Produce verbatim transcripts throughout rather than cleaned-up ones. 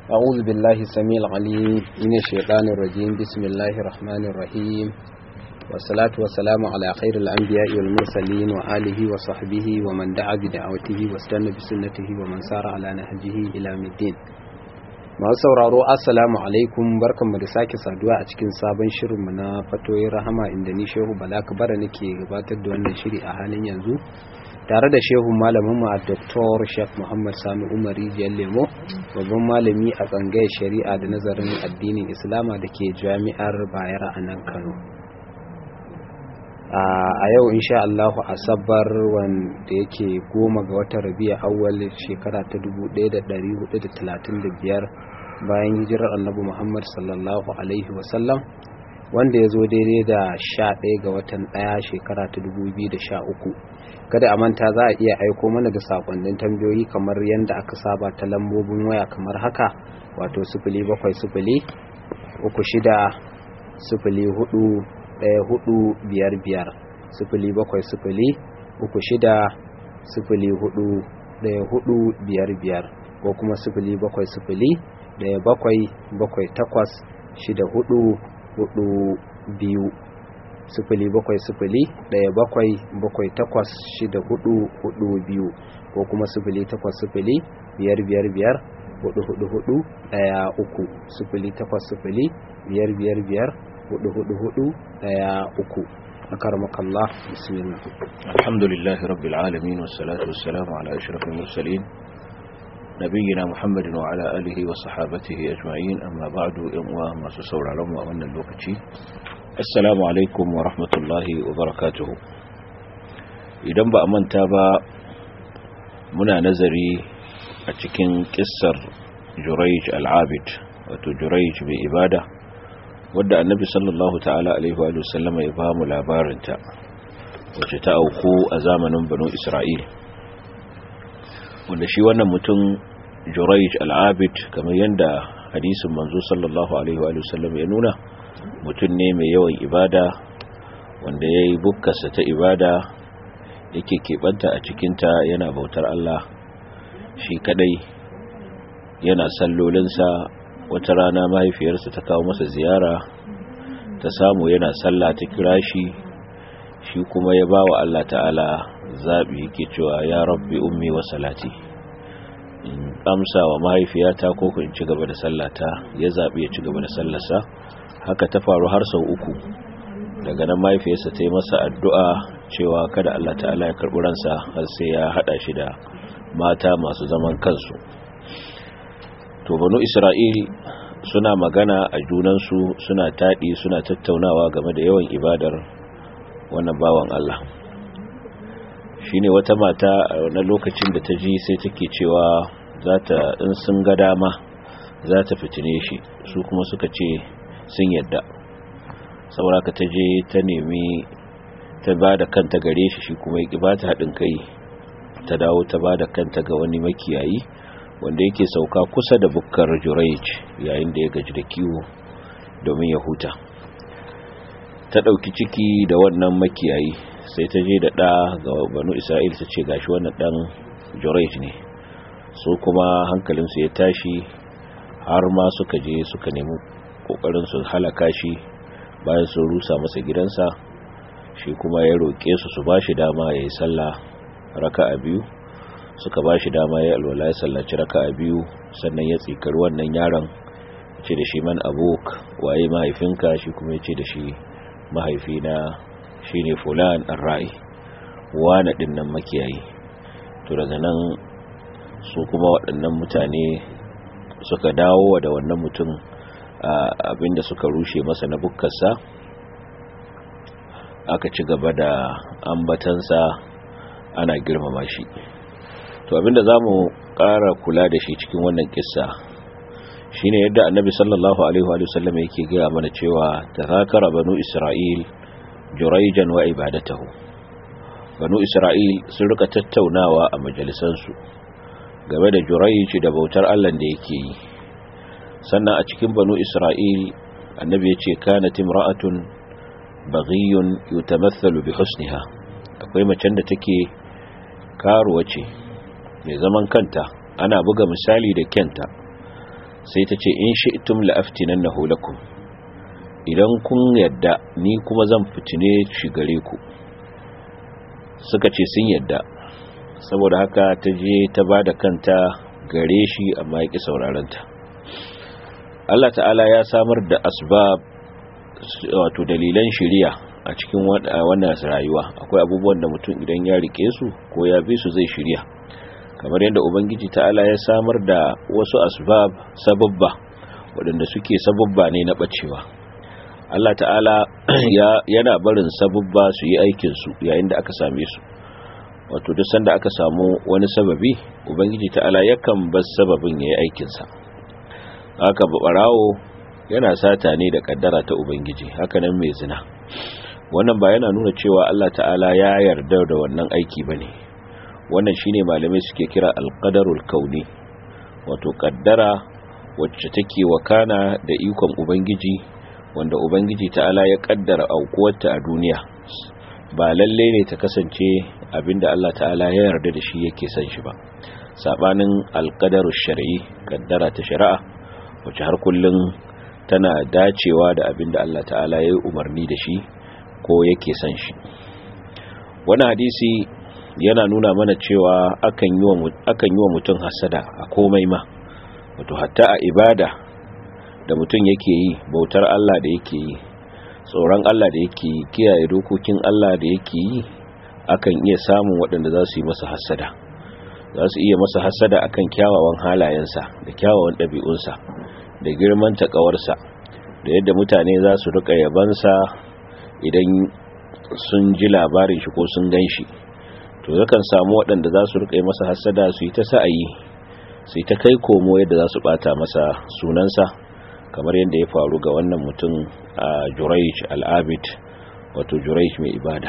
أعوذ بالله السميع العليم من الشيطان الرجيم. بسم الله الرحمن الرحيم، والصلاة والسلام على خير الأنبياء والمرسلين وآله وصحبه ومن دعا بدعوته واستنى بسنته ومن سار على نهجه إلى يوم الدين. masu sauraro assalamu alaikum, barkanmu da sake saduwa a cikin sabon shirinmu na fatoyin rahama, inda ni Shehu Bala Kabara nake gabatar da wannan shiri a halin yanzu tare da shehu malaminmu a Doktor Sheikh Muhammad Sani Umar Rijiyar Lemo, babban malami a tsangayar shari'a da nazarin addinin Islama da ke jami'ar Bayero a nan Kano. A yau insha Allahu Asabar, wanda yake goma ga watan Rabi'a Awwal shekara ta dubu ɗaya da ɗari hudu da talatin da biyar bayan hijirar Annabi Muhammad sallallahu alaihi wasallam, wanda ya zo daidai da sha ɗaya ga watan ɗaya shekara ta dubu biyu da sha uku. Kada a manta za a iya aiko mana da sakonnin tambayoyi kamar yadda aka saba ta lambobin waya kamar haka, wato sifili bakwai sifili uku shida sifili hudu ɗaya hudu biyar biyar, sifili bakwai sifili uku shida sifili hudu ɗaya hudu biyar biyar, ko kuma sifili bakwai sifili ɗaya bakwai bakwai takwas shida hudu hudu biyu, sifili bakwai sifili ɗaya bakwai bakwai takwas shida hudu hudu biyu, ko kuma sifili takwas sifili biyar biyar biyar hudu hudu hudu ɗaya uku, sifili takwas sifili biyar biyar biyar hudu hudu hudu ɗaya uku. akarmakallah, bismillah. alhamdulillahi rabbil alamin, wassalatu wassalamu ala ashrafil mursalin nabiyina muhammadin wa ala alihi wa sahabatihi ajma'in, amma ba'du. yan uwa masu sauraron mu a wannan lokaci, assalamu alaikum wa rahmatullahi wa barakatuhu. idan ba a manta ba, muna nazari a cikin kissar Jurayj al-Abid, wato Jurayj mai ibada, wadda annabi sallallahu ta'ala alaihi wa sallama ya ba mu labarinta, wacce ta auku a zamanin banu Isra'il, wanda shi wannan mutum Jurayj al-Abid, kamar yadda hadisin manzo sallallahu alaihi wa sallama ya nuna, mutum ne mai yawan ibada, wanda ya yi bukkarsa ta ibada, yake keɓanta a cikinta, yana bautar Allah shi kadai, yana sallolinsa. Wata rana mahaifiyarsa ta kawo masa ziyara, ta samu yana sallah, ta kira shi, shi kuma ya ba wa Allah ta'ala zaɓi, yake cewa ya rabbi ummi wa salati, in amsa wa mahaifiyata ko in ci gaba da sallata. Ya zaɓi ya ci gaba da sallarsa. Haka ta faru har sau uku. Daga nan mahaifiyarsa ta yi masa addu'a cewa kada Allah ta'ala ya karɓi ransa har sai ya haɗa shi da mata masu zaman kansu. To banu Isra'il suna magana a junansu, suna taɗi, suna tattaunawa game da yawan ibadar wannan bawan Allah. Shine wata mata a wannan lokacin da ta ji, sai take cewa za ta, in sun ga dama za ta fitine shi, su kuma suka ce sun yadda. Saboda ka ta je ta nemi ta ba da kanta gare shi, shi kuma ya ƙi ba ta haɗin kai. Ta dawo ta ba da kanta ga wani makiyayi wanda yake sauka kusa da bukkar Jurayj yayin da ya gaji da kiwo domin ya huta. Ta ɗauki ciki da wannan makiyayi, sai ta je da ɗa ga banu Isra'il, ta ce gashi wannan ɗan Jurayj ne. So kuma hankalinsu ya tashi, har ma suka je suka nemi ƙoƙarin su halaka shi. Bayan sun rusa masa gidansa, shi kuma ya roƙe su su ba shi dama ya yi sallah raka'a biyu. Suka ba shi dama ya alwala, ya sallaci raka'a biyu, sannan ya tsikari wannan yaron, ce da shi man abuk, waye mahaifinka? Shi kuma ya ce da shi mahaifina shine fulan ar-ra'i, wani dinnan makiyayi. To daga nan su kuma waɗannan mutane suka dawo da wannan mutum abinda suka rushe masa na bukkarsa, aka ci gaba da ambatansa, ana girmama shi. To abinda zamu ƙara kula da shi cikin wannan kissa shine yadda annabi sallallahu alaihi wa sallam yake gaya mana cewa tazakara banu Isra'il Jurayjan wa ibadatahu. Banu Isra'il sun rika tattaunawa a majalisansu game da Jurayj da bautar Allah da yake yi. Sannan a cikin banu Isra'il, annabi ya ce kanat imra'atun baghiyun yutamathalu bi husniha. Akwai macen da take karuwa ce mai zaman kanta, ana buga misali da kyanta, sai ta ce in shi'tum la'aftinannahu lakum, idan kun yadda ni kuma zan fitine shi gare ku. Suka ce sun yadda, saboda haka ta je ta bada kanta gare shi amma ya ki sauraron ta. Allah ta'ala ya samar da asbab, wato dalilan shiriya a cikin wannan rayuwa. Akwai abubuwan da mutum idan ya rike su ko ya bi su zai shiriya, kamar yadda ubangiji ta'ala ya samar da wasu asbab, sababba waɗanda suke sababba ne na bacewa. Allah ta'ala ya yana barin sababba su yi aikin su yayin da aka same su. Wato duk sanda aka samu wani sababi, ubangiji ta'ala yakan bar sababin yayi aikin sa. Haka barawo yana sata ne da kaddara ta ubangiji, haka nan mai zina. Wannan ba yana nuna cewa Allah ta'ala ya yarda da wannan aiki bane. Wannan shine malamai suke kira alqadarul kauni, wato kaddara wacce take wakana da ikon ubangiji, wanda ubangiji ta'ala ya kaddara aukuwarta a duniya. Ba lalle ne ta kasance abinda Allah ta'ala ya yarda da shi yake san shi ba. Sabanin alqadarush shar'i, kaddara ta shari'a wacce har kullun tana dacewa da abinda Allah ta'ala ya yi umarni da shi ko yake san shi. Wannan hadisi yana nuna mana cewa akan yi wa akan yi wa mutum hasada a komai ma, wato hatta a ibada da mutum yake yi, bautar Allah da yake yi, tsoron Allah da yake yi, kiyaye dokokin Allah da yake yi, akan iya samun waɗanda za su yi masa hasada. Za su iya masa hasada akan kyawawan halayensa da kyawawan ɗabi'unsa da girman takawarsa, da yadda mutane za su rika yabansa idan sun ji labarin shi ko sun gan shi. To yakan samu waɗanda za su rika masa hasada, su yi ta sa'ayi, su yi ta kai komo yadda za su bata masa sunansa, kamar yadda ya faru ga wannan mutum a Jurayj al-Abid, wato Jurayj mai ibada.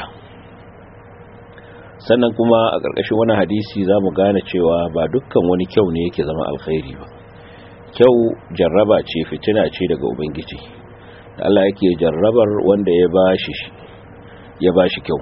Sannan kuma a ƙarƙashin wani hadisi za mu gane cewa ba dukkan wani kyau ne yake zama alkhairi ba. Kyau jarraba ce, fitina ce daga ubangiji. Allah yake jarrabar wanda ya bashi ya bashi kyau.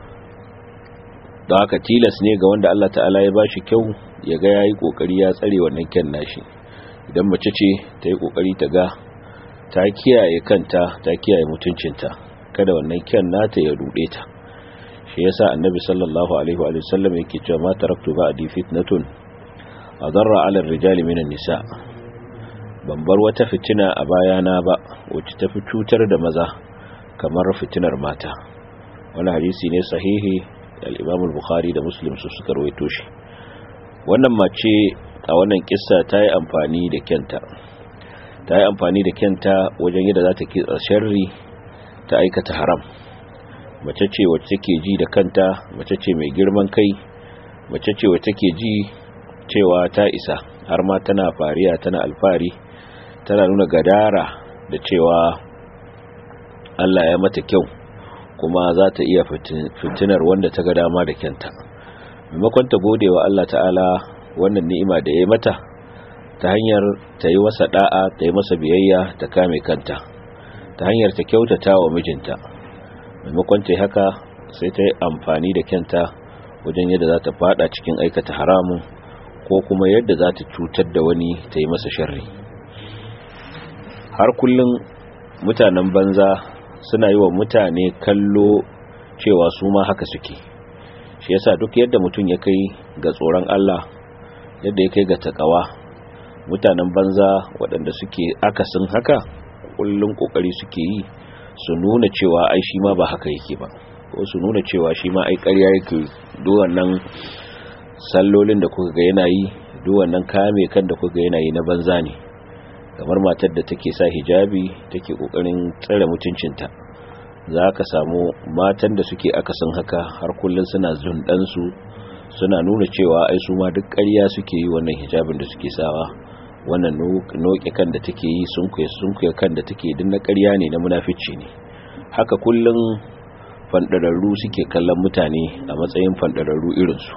Don haka tilas ne ga wanda Allah ta'ala ya bashi kyau ya ga yayi kokari ya tsare wannan kyan nashi. Idan mace ce ta yi kokari ta ga ta kiyaye kanta, ta kiyaye mutuncinta, kada wannan kyan nata ya rude ta. Shi yasa annabi sallallahu alaihi wa sallam yake cewa ma taraktu ba'di fitnatun adarra 'ala ar-rijali minan nisa. Ban bar wata fitina a bayana ba wacce ta fi cutar da maza kamar fitinar mata. Wannan hadisi ne sahihi, al-Imam al-Bukhari da Muslim su suka rawaito shi. Wannan mace a wannan kissa ta yi amfani da kenta. Ta yi amfani da kenta wajen yadda za ta kitsa sharri, ta aikata haram. Mace ce wacce take ji da kanta, mace ce mai girman kai, mace ce wacce take ji cewa ta isa, har ma tana fariya, tana alfari, tana nuna gadara da cewa Allah ya mata kyau, kuma za ta iya fitinar wanda ta ga dama da kyanta. Maimakon ta gode wa Allah ta'ala wannan ni'ima da ya mata ta hanyar ta yi masa da'a, ta yi masa biyayya, ta kame kanta ta hanyar ta kyautata wa mijinta, maimakon ta yi haka sai ta yi amfani da kyanta wajen yadda za ta fada cikin aikata haramun, ko kuma yadda za ta cutar da wani, ta yi masa sharri. Har kullum mutanen banza suna yi wa mutane kallo cewa su ma haka suke. Shi yasa duk yadda mutum ya kai ga tsoron Allah, yadda ya kai ga takawa, mutanen banza waɗanda suke akasin haka kullum kokari suke yi su nuna cewa ai shi ma ba haka yake ba, ko su nuna cewa shi ma ai ƙarya yake. Duk wannan sallolin da kuka ga yana yi, duk wannan kame kan da kuka ga yana yi na banza ne. Kamar matar da take sa hijabi, take kokarin tsare mutuncinta, za ka samu matan da suke akasin haka har kullun suna zundansu, suna nuna cewa ai su ma duk ƙarya suke yi. Wannan hijabin da suke sawa, wannan noke kan da take yi, sunkuye sunkuye kan da take din na ƙarya ne, na munafici ne. Haka kullun fandararru suke kallon mutane a matsayin fandararru irinsu.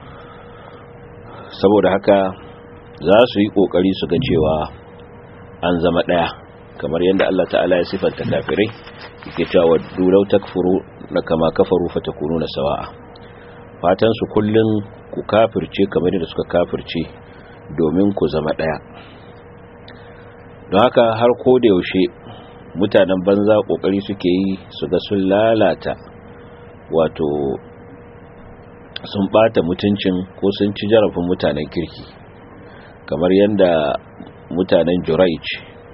Saboda haka za su yi kokari su ga cewa an zama daya, kamar yadda Allah ta'ala ya sifanta kafirai, yake cewa dulau takfuru na kama kafaru fatakununa sawa'a. Fatan su kullun ku kafirce kamar yadda suka kafirce, domin ku zama daya. don haka har ko da yaushe mutanen banza kokari suke yi su ga sun lalata wato sun bata mutuncin ko sun ci jarafin mutanen kirki, kamar yadda mutanen Jurayj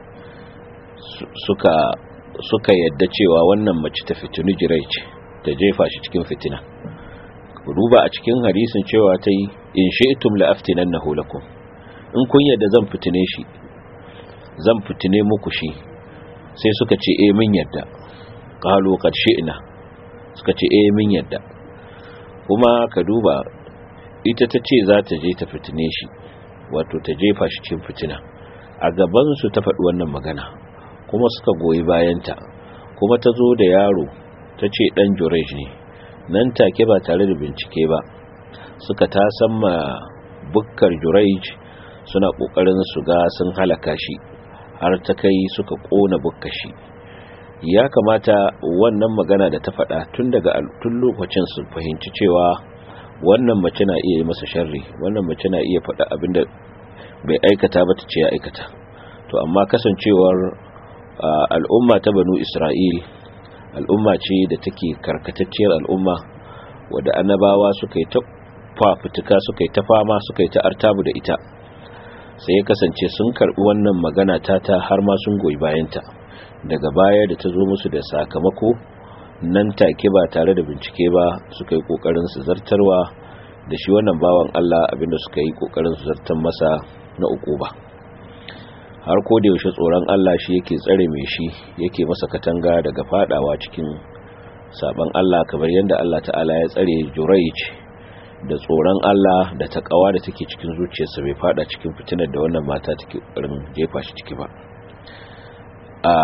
suka suka yadda cewa wannan mace ta fitini Jurayj ta jefa shi cikin fitina. Duba a cikin hadisin cewa ta yi in shi'tum la aftinannahu lakum, in kun yadda zan fitine shi zan fitine muku shi. Sai suka ce eh min yadda, qalu qad shi'na, suka ce eh min yadda. Kuma ka duba ita ta ce za ta je ta fitine shi, wato ta jefa shi cikin fitina, a gaban su ta faɗi wannan magana kuma suka goyi bayanta, kuma ta zo da yaro ta ce dan Jurayj ne, nan take ba tare da bincike ba suka tasamma bukkar Jurayj suna kokarin su ga sun halaka shi, har ta kai suka kona bukkar shi. Ya kamata wannan magana da ta faɗa tun daga tun lokacin su fahimci cewa wannan mace na iya yi masa sharri, wannan mace na iya faɗa abinda bai aikata ba ta ce ya aikata. To amma kasancewar al'umma ta Banu Isra'il al'umma ce da take karkatacciyar al'umma wadda annabawa suka yi ta fafutuka, suka yi ta fama, suka yi ta artabu da ita, sai ya kasance sun karbi wannan magana ta ta har ma sun goyi bayanta. Daga baya da ta zo musu da sakamako nan take ba tare da bincike ba suka yi kokarin su zartarwa da shi wannan bawan Allah abinda suka yi kokarin su zartar masa na ukuba. Har ko da yaushe tsoron Allah shi yake tsare mai shi, yake masa katanga daga fadawa cikin saban Allah, kamar yadda Allah ta'ala ya tsare Jurayj da tsoron Allah da takawa da take cikin zuciyarsa, bai fada cikin fitinar da wannan mata take kokarin jefa shi ciki ba. A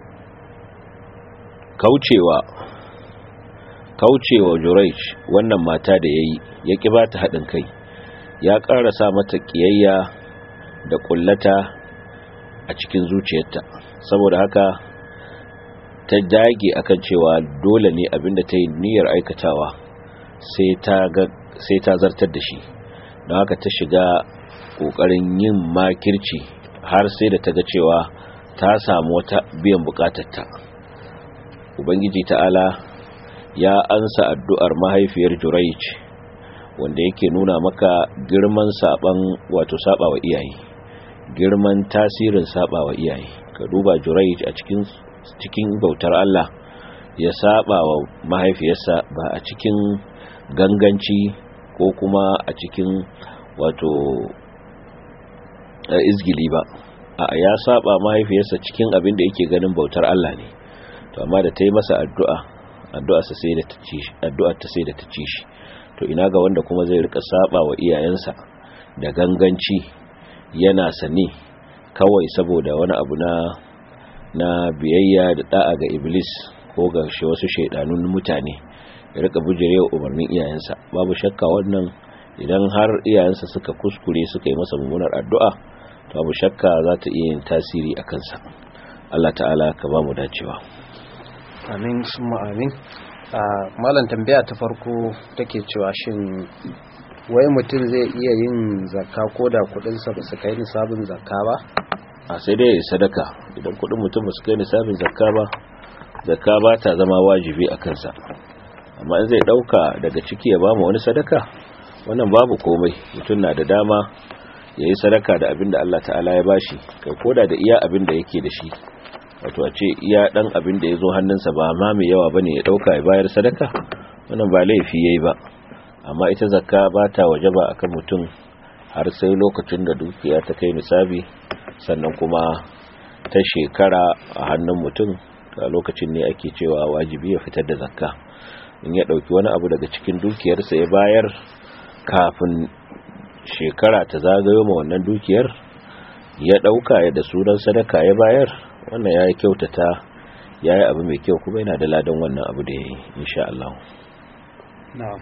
kaucewa kaucewa Jurayj wannan mata da yayi ya ki bata hadin kai, ya ƙara sa mata kiyayya da kullata a cikin zuciyarta, saboda haka ta dage akan cewa dole ne abinda ta yi niyyar aikatawa sai ta ga sai ta zartar da shi. Don haka ta shiga kokarin yin makirci har sai da ta ga cewa ta samu wata biyan bukatarta. Ubangiji ta'ala ya ansa addu'ar mahaifiyar Jurayj, wanda yake nuna maka girman saban wato sabawa iyaye, girman tasirin sabawa iyaye. Ka duba Jurayj a cikin cikin bautar Allah ya sabawa mahaifiyarsa, ba a cikin ganganci ko kuma a cikin wato izgili ba, a ya saba mahaifiyarsa cikin abin da yake ganin bautar Allah ne. To amma da ta yi masa addu'a addu'a sa sai da ta ci shi addu'a ta sai da ta ci shi to ina ga wanda kuma zai rika saba wa iyayensa da ganganci yana sani kawai saboda wani abu na na biyayya da da'a ga iblis ko ga shi wasu shaidanun mutane, ya rika bujirewa umarnin iyayensa. Babu shakka wannan idan har iyayensa suka kuskure suka yi masa mummunar addu'a, to babu shakka za ta iya yin tasiri a kansa. Allah ta'ala ka ba mu dacewa. Amin summa amin. Malam tambaya ta farko take cewa shin wai mutum zai iya yin zakka ko da kudinsa ba su kai nisabin zakka ba? A sai dai sadaka. Idan kudin mutum ba su kai nisabin zakka ba, zakka ba ta zama wajibi a kansa. Amma in zai dauka daga ciki ya ba mu wani sadaka, wannan babu komai. Mutum na da dama ya yi sadaka da abin da Allah ta'ala ya bashi, kai koda da iya abin da yake da shi, wato a ce iya dan abin da ya zo hannunsa ba ma mai yawa bane ya dauka ya bayar sadaka, wannan ba laifi yayi ba. Amma ita zakka ba ta wajaba akan mutum har sai lokacin da dukiya ta kai nisabi, sannan kuma ta shekara a hannun mutum, a lokacin ne ake cewa wajibi ya fitar da zakka. In ya dauki wani abu daga cikin dukiyarsa ya bayar kafin shekara ta zagayo ma wannan dukiyar, ya dauka ya da sunan sadaka ya bayar, wannan ya yi kyautata, ya yi abu mai kyau, kuma yana da ladan wannan abu da ya yi insha Allah. Na'am.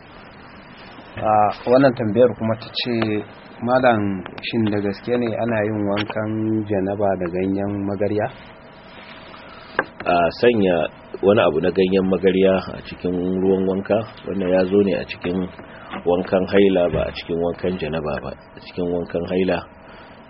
Wannan tambayar kuma ta ce malam shin da gaske ne ana yin wankan janaba da ganyen magarya? A sanya wani abu na ganyen magarya a cikin ruwan wanka, wannan ya zo ne a cikin wankan haila ba a cikin wankan janaba ba. A cikin wankan haila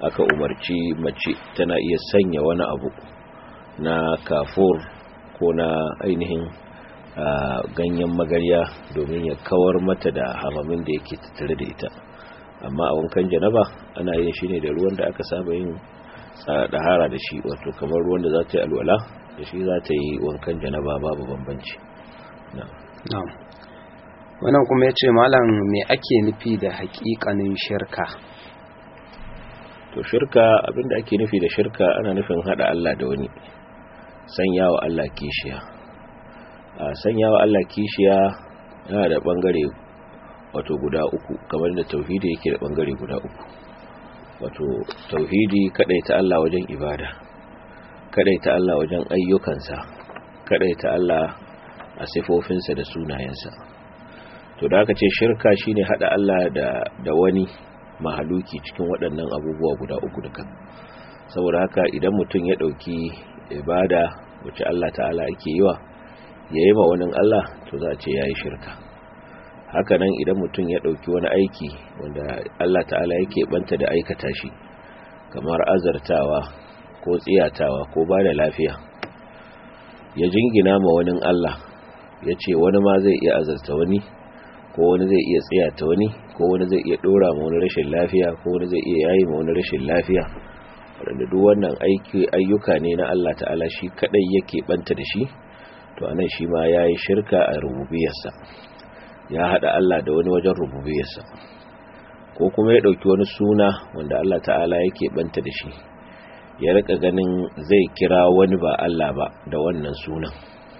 aka umarci mace tana iya sanya wani abu na kafur ko na ainihin ganyen magarya domin ya kawar mata da hamamin da yake tattare da ita. Amma a wankan janaba ana yin shi ne da ruwan da aka saba yin dahara da shi, wato kamar ruwan da za ta yi alwala da shi za ta yi wankan janaba, babu bambanci. na'am. Wannan kuma ya ce malam me ake nufi da haƙiƙanin shirka? To shirka, abinda ake nufi da shirka ana nufin hada Allah da wani, sanya wa Allah kishiya. A sanya wa Allah kishiya yana da bangare wato guda uku, kamar da tauhidi yake da bangare guda uku. Wato tauhidi kadaita Allah wajen ibada, kadaita Allah wajen ayyukansa, kadaita Allah a sifofinsa da sunayensa. To da aka ce shirka shine hada Allah da da wani mahaluki cikin waɗannan abubuwa guda uku duka. Saboda haka idan mutum ya dauki ibada wacce Allah ta'ala ake yiwa yayi ma wani Allah, to za a ce yayi shirka. Haka nan idan mutum ya dauki wani aiki wanda Allah ta'ala yake banta da aikata shi, kamar azartawa ko tsiyatawa ko bada lafiya, ya jingina ma wani Allah, ya ce wani ma zai iya azarta wani, ko wani zai iya tsiyata wani, ko wani zai iya dora ma wani rashin lafiya, ko wani zai iya yayi ma wani rashin lafiya, wanda duk wannan aiki ayyuka ne na Allah ta'ala shi kadai yake banta da shi. To anan shi ma yayi shirka a rububiyarsa, ya hada Allah da wani wajen rububiyarsa. Ko kuma ya dauki wani suna wanda Allah ta'ala yake banta da shi, ya rika ganin zai kira wani ba Allah ba da wannan sunan,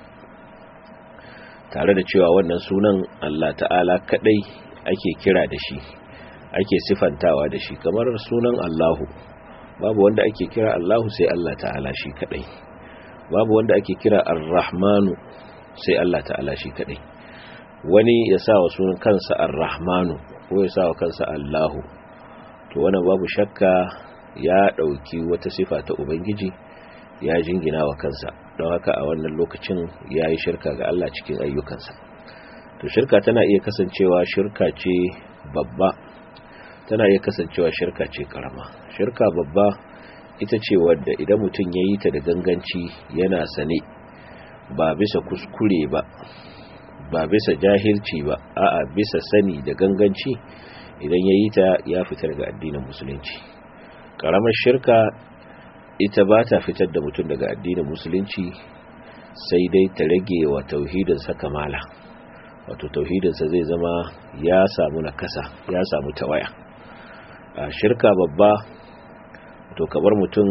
tare da cewa wannan sunan Allah ta'ala kadai ake kira da shi, ake sifantawa da shi. Kamar sunan Allahu, babu wanda ake kira Allahu sai Allah ta'ala shi kadai. Babu wanda ake kira Ar-Rahmanu sai Allah ta'ala shi kadai. Wani ya sa wa sunan kansa Ar-Rahmanu ko ya sa wa kansa Allahu, to wannan babu shakka ya dauki wata sifa ta ubangiji ya jingina wa kansa, don haka a wannan lokacin ya yi shirka ga Allah cikin ayyukansa. To shirka tana iya kasancewa shirka ce babba, tana iya kasancewa shirka ce karama. Shirka babba ita ce wadda idan mutum ya yi ta da ganganci yana sane, ba bisa kuskure ba, ba bisa jahilci ba, a'a bisa sani da ganganci, idan ya yi ta ya fitar daga addinin musulunci. Karamar shirka ita ba ta fitar da mutum daga addinin musulunci, sai dai ta rage wa tauhidinsa kamala, wato tauhidinsa zai zama ya samu nakasa, ya samu tawaya. A shirka babba to kamar mutum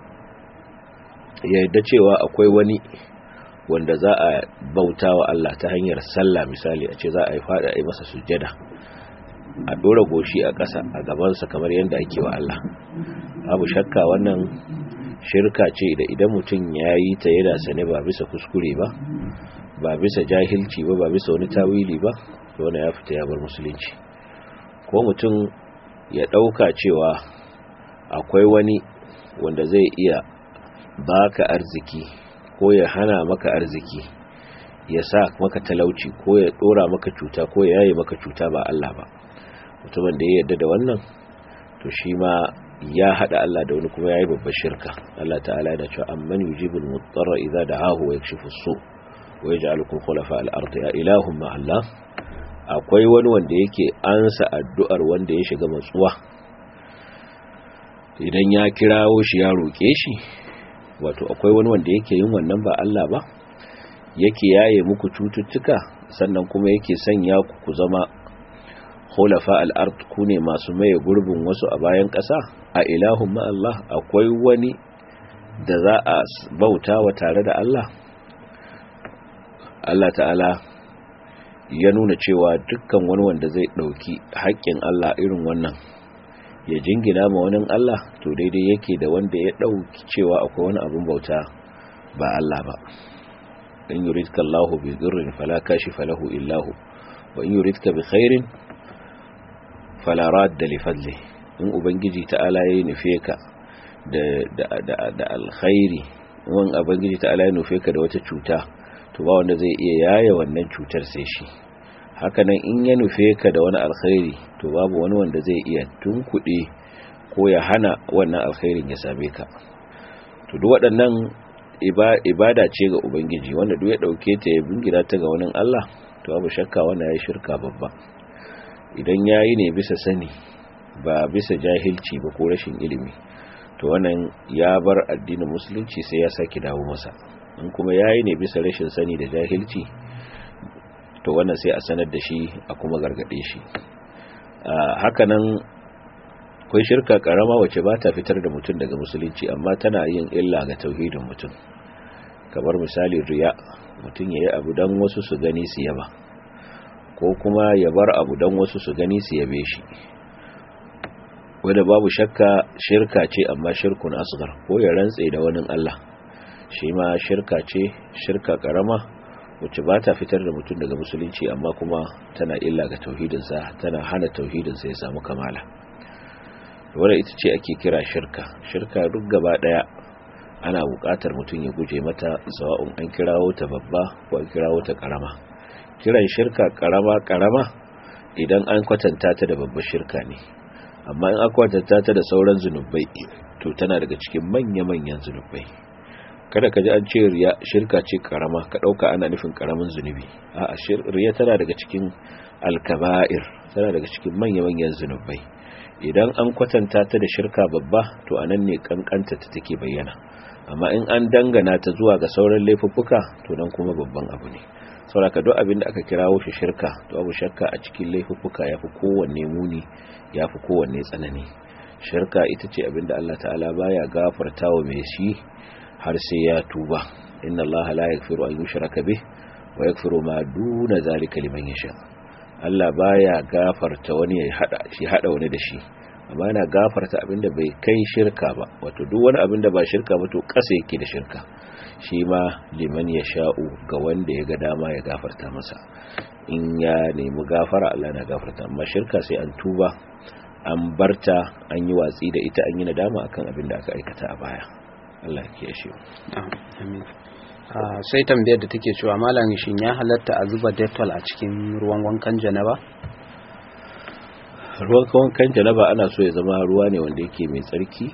ya yarda cewa akwai wani wanda za a bauta wa Allah ta hanyar sallah, misali a ce za a yi fada a yi masa sujjada, a dora goshi a ƙasa a gabansa kamar yadda ake wa Allah. Abu shakka wannan shirka ce da idan mutum ya yi ta yana sane, ba bisa kuskure ba, ba bisa jahilci ba, ba bisa wani tawili ba, to wannan ya fita ya bar musulunci. Ko mutum ya ɗauka cewa akwai wani wanda zai iya baka arziki ko ya hana maka arziki, ya sa maka talauci ko ya ɗora maka cuta ko ya yaye maka cuta, ba Allah ba. Mutumin da ya yarda da wannan, to shi ma ya hada Allah da wani, kuma yayi babbar shirka. Allah ta'ala yana cewa amman yujibul mudarra idza da'ahu wa yakshifu as-su' wa yaj'alukum khulafa al-ardi ya ilahum ma Allah. Akwai wani wanda yake ansa addu'ar wanda ya shiga matsuwa idan ya kirawo shi ya roke shi, wato akwai wani wanda yake yin wannan ba Allah ba, yake yaye muku cututtuka, sannan kuma yake sanya ku ku zama khulafa al-ard, ku ne masu maye gurbin wasu a bayan ƙasa. A ilahun ma Allah, akwai wani da za a bauta wa tare da Allah? Allah ta'ala ya nuna cewa dukkan wani wanda zai ɗauki haƙƙin Allah irin wannan ya jingina ma wani Allah, to daidai yake da wanda ya ɗauki cewa akwai wani abin bauta ba Allah ba. in yuridka Allahu bi dhurrin fala kashifa lahu illa hu wa in yuridka bi khairin fala radda li fadli. In ubangiji ta'ala ya nufe ka da da da, da alkhairi, in ubangiji ta'ala ya nufe ka da wata cuta, to ba wanda zai iya yaye wannan cutar sai shi. Haka nan in ya nufe ka da wani alkhairi, to babu wani wanda zai iya tunkuɗe ko ya hana wannan alkhairin ya same ka. To duk waɗannan ibada ce ga ubangiji, wanda duk ya dauke ta ya bingira ta ga wani Allah to babu shakka wannan ya shirka babba. Idan yayi ne bisa sani ba bisa jahilci ba ko rashin ilimi, to wannan ya bar addinin musulunci sai ya saki dawo masa. in kuma yayi ne bisa rashin sani da jahilci, to wannan sai a sanar da shi a kuma gargade shi. haka nan akwai shirka karama wacce ba ta fitar da mutum daga musulunci amma tana yin illa ga tauhidin mutum, kamar misali riya, mutum yayi abu dan wasu su gani su yaba, ko kuma ya bar abu dan wasu su gani su yabe shi, wanda babu shakka shirka ce amma shirkun asghar. Ko ya rantse da wani Allah, shi ma shirka ce, shirka karama wacce ba ta fitar da mutum daga musulunci amma kuma tana illa ga tauhidinsa, tana hana tauhidinsa ya samu kamala. Wadda ita ce ake kira shirka. Shirka duk gaba daya ana buƙatar mutum ya guje mata, sawa'un an kirawo ta babba ko an kirawo ta karama. Kiran shirka karama karama idan an kwatanta ta da babbar shirka ne, amma in an kwatanta ta da sauran zunubai to tana daga cikin manya-manyan zunubai. Kada ka ji an ce riya shirka ce karama ka dauka ana nufin karamin zunubi. A'a, riya tana daga cikin alkaba'ir, tana daga cikin manya-manyan zunubai. Idan an kwatanta ta da shirka babba to anan ne kankanta ta take bayyana, amma in an dangana ta zuwa ga sauran laifuffuka to nan kuma babban abu ne. Saboda duk abin da aka kirawo shi shirka to abu shakka a cikin laifuffuka yafi kowanne muni, yafi kowanne tsanani. Shirka ita ce abin da Allah ta'ala baya gafartawa mai shi har sai ya tuba. Inna Allah la yaghfiru an yushraka bih wa yaghfiru ma duna zalika liman yasha. Allah baya gafarta wani ya hada shi hada wani da shi, amma yana gafarta abinda bai kai shirka ba. Wato duk wani abinda ba shirka ba to kasa yake da shirka, shi ma liman yasha'u, ga wanda ya ga dama ya gafarta masa. In ya nemi gafara Allah na gafarta, amma shirka sai an tuba, an barta, an yi watsi da ita, an yi nadama akan abinda aka aikata a baya. Allah ya kiyaye. Amin. sai tambayar da take cewa malam shin ya halatta a zuba Dettol a cikin ruwan wankan janaba? Ruwan wankan janaba ana so ya zama ruwa ne wanda yake mai tsarki,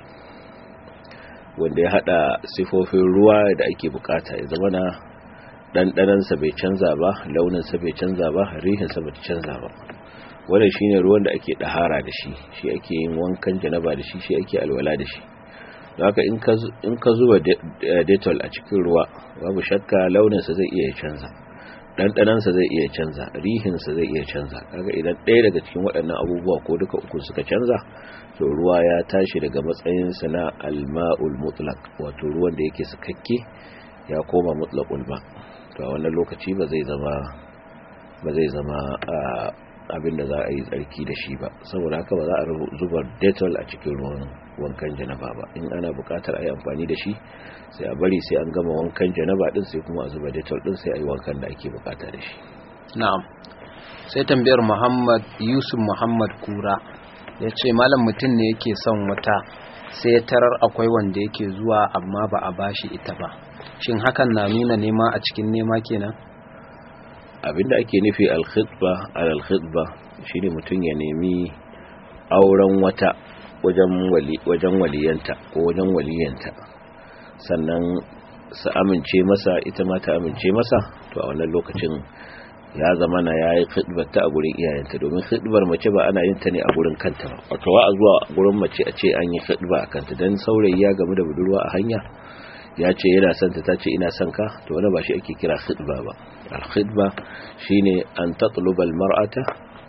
wanda ya hada sifofin ruwa da ake bukata. Ya zama na dandanansa bai canza ba, launinsa bai canza ba, rihinsa bai canza ba. Wannan shine ruwan da ake dahara da shi, shi ake yin wankan janaba da shi, shi ake alwala da shi. Haka in ka zuba Dettol a cikin ruwa, babu shakka launinsa zai iya canza, ɗanɗanansa zai iya canza, rihinsa zai iya canza. Kaga idan ɗaya daga cikin waɗannan abubuwa ko duka uku suka canza, to ruwa ya tashi daga matsayinsa na alma'ul mutlaq, wato ruwan da yake sakakke ya koma mutlaqul ma. To a wannan lokaci ba zai zama ba zai zama abin da za a yi tsarki da shi ba. Saboda haka ba za a zuba Dettol a cikin ruwan wankan janaba ba. In ana buƙatar a yi amfani da shi sai a bari sai an gama wankan janaba din, sai kuma a zuba Dettol din, sai a yi wankan da ake buƙata da shi. Na'am. Sai tambayar Muhammad Yusuf Muhammad Kura ya ce malam mutum ne yake son wata sai ya tarar akwai wanda yake zuwa amma ba a bashi ita ba, shin hakan na nuna nema a cikin nema kenan? Abinda ake nufi al-khitba al-khitba shine mutum ya nemi auren wata wajen wali wajen waliyanta ko wajen waliyanta, sannan su amince masa, ita ma ta amince masa. To a wannan lokacin ya zama na yayi khitbar ta a gurin iyayenta, domin khitbar mace ba ana yin ta ne a gurin kanta ba. Wato wa a zuwa gurin mace a ce an yi khitba a kanta, dan saurayi ya gamu da budurwa a hanya ya ce yana son ta, tace ina son ka, to wannan ba shi ake kira khitba ba. Al-khitba shine an tatluba al-mar'ata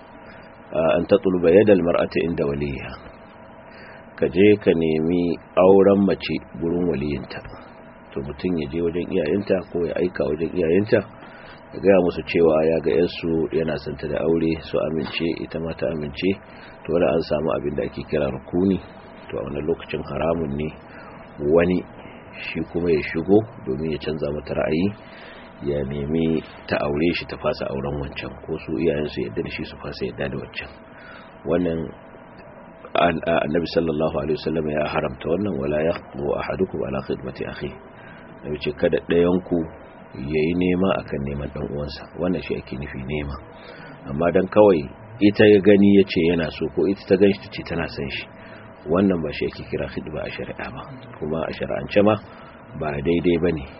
an tatluba yada al-mar'ata inda waliha, ka je ka nemi auren mace gurin waliyinta. To mutum ya je wajen iyayenta ko ya aika wajen iyayenta ya gaya musu cewa ya ga yarsu yana son ta da aure, su amince, ita ma ta amince. To wanda an samu abin da ake kira rukuni. To a wannan lokacin haramun ne wani shi kuma ya shigo domin ya canza mata ra'ayi, ya nemi ta aure shi, ta fasa auren wancan, ko su iyayensu yadda da shi su fasa yadda da wancan. Wannan annabi sallallahu alaihi wasallam ya haramta wannan. Wala yaqbu ahadukum ala khidmati akhi, nabi ce kada ɗayan ku yayi nema akan neman dan uwansa. Wannan shi ake nufi nema. Amma dan kawai ita ya gani yace yana so, ko ita ta ganshi tace tana son shi, wannan ba shi ake kira khidba a shari'a ba, kuma a shari'ance ma ba daidai ba ne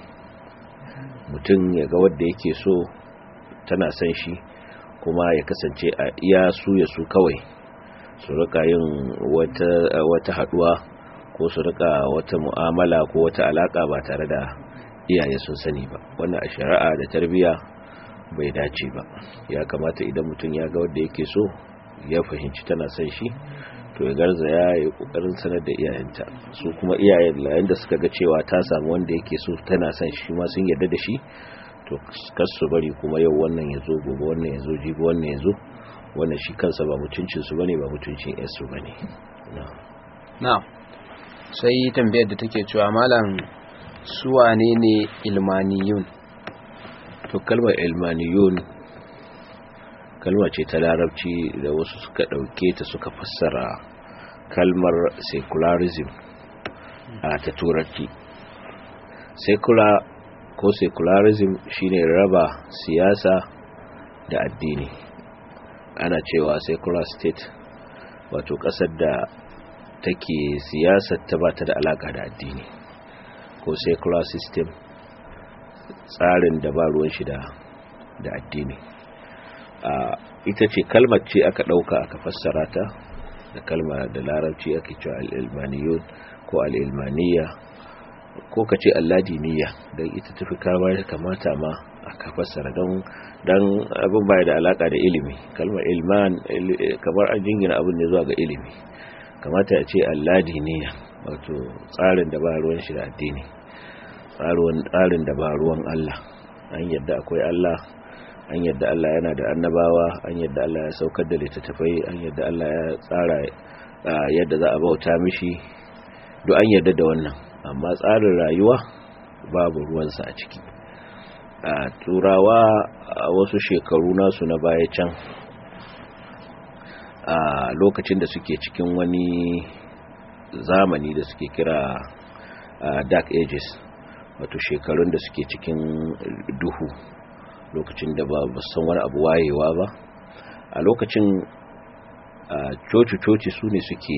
mutum ya ga wadda yake so tana son shi kuma ya kasance a iya su ya su kawai su rika yin wata, wata haduwa ko su rika wata mu'amala ko wata alaka ba tare da iyaye sun sani ba. Wannan a shari'a da tarbiyya bai dace ba. Ya kamata idan mutum ya ga wadda yake so ya fahimci tana son shi to ya garza ya yi kokarin sanar da iyayenta, su kuma iyayen yayin da suka ga cewa ta samu wanda yake so tana son shi ma sun yarda da shi to kar su bari kuma yau wannan ya zo gobe wannan ya zo jibi wannan ya zo, wannan shi kansa ba mutuncin su bane ba mutuncin yarsu bane. na'am. Sai tambayar da take cewa malam su wane ne ilmaniyun? To kalmar ilmaniyun kalma ce ta larabci da wasu suka dauke ta suka fassara kalmar secularism a ta turanci. Secular ko secularism shine raba siyasa da addini. Ana cewa secular state wato kasar da take siyasar ta bata da alaka da addini, ko secular system tsarin da ba ruwan shi da da addini. Uh, ita ce kalmar ce aka dauka aka fassara ta da kalma da larabci ake cewa al-ilmaniyun ko al-ilmaniya ko kace alladiniya, dan ita tafi kama kamata ma aka fassara don dan abin bai da alaka da ilimi. Kalmar ilman kamar an jingina abin ne zuwa ga ilimi, kamata ya ce alladiniya wato tsarin da ba ruwan shi da addini, tsarin da ba ruwan Allah. An yadda akwai Allah, an yadda Allah yana da annabawa, an yadda Allah ya saukar da littattafai, an yadda Allah ya tsara yadda za a bauta mishi, duk an yadda da wannan, amma tsarin rayuwa babu ruwansa a ciki. A turawa a wasu shekaru nasu na baya can, a lokacin da suke cikin wani zamani da suke kira dark ages, wato shekarun da suke cikin duhu, lokacin da ba san wani abu wayewa ba, a lokacin coci-coci su ne suke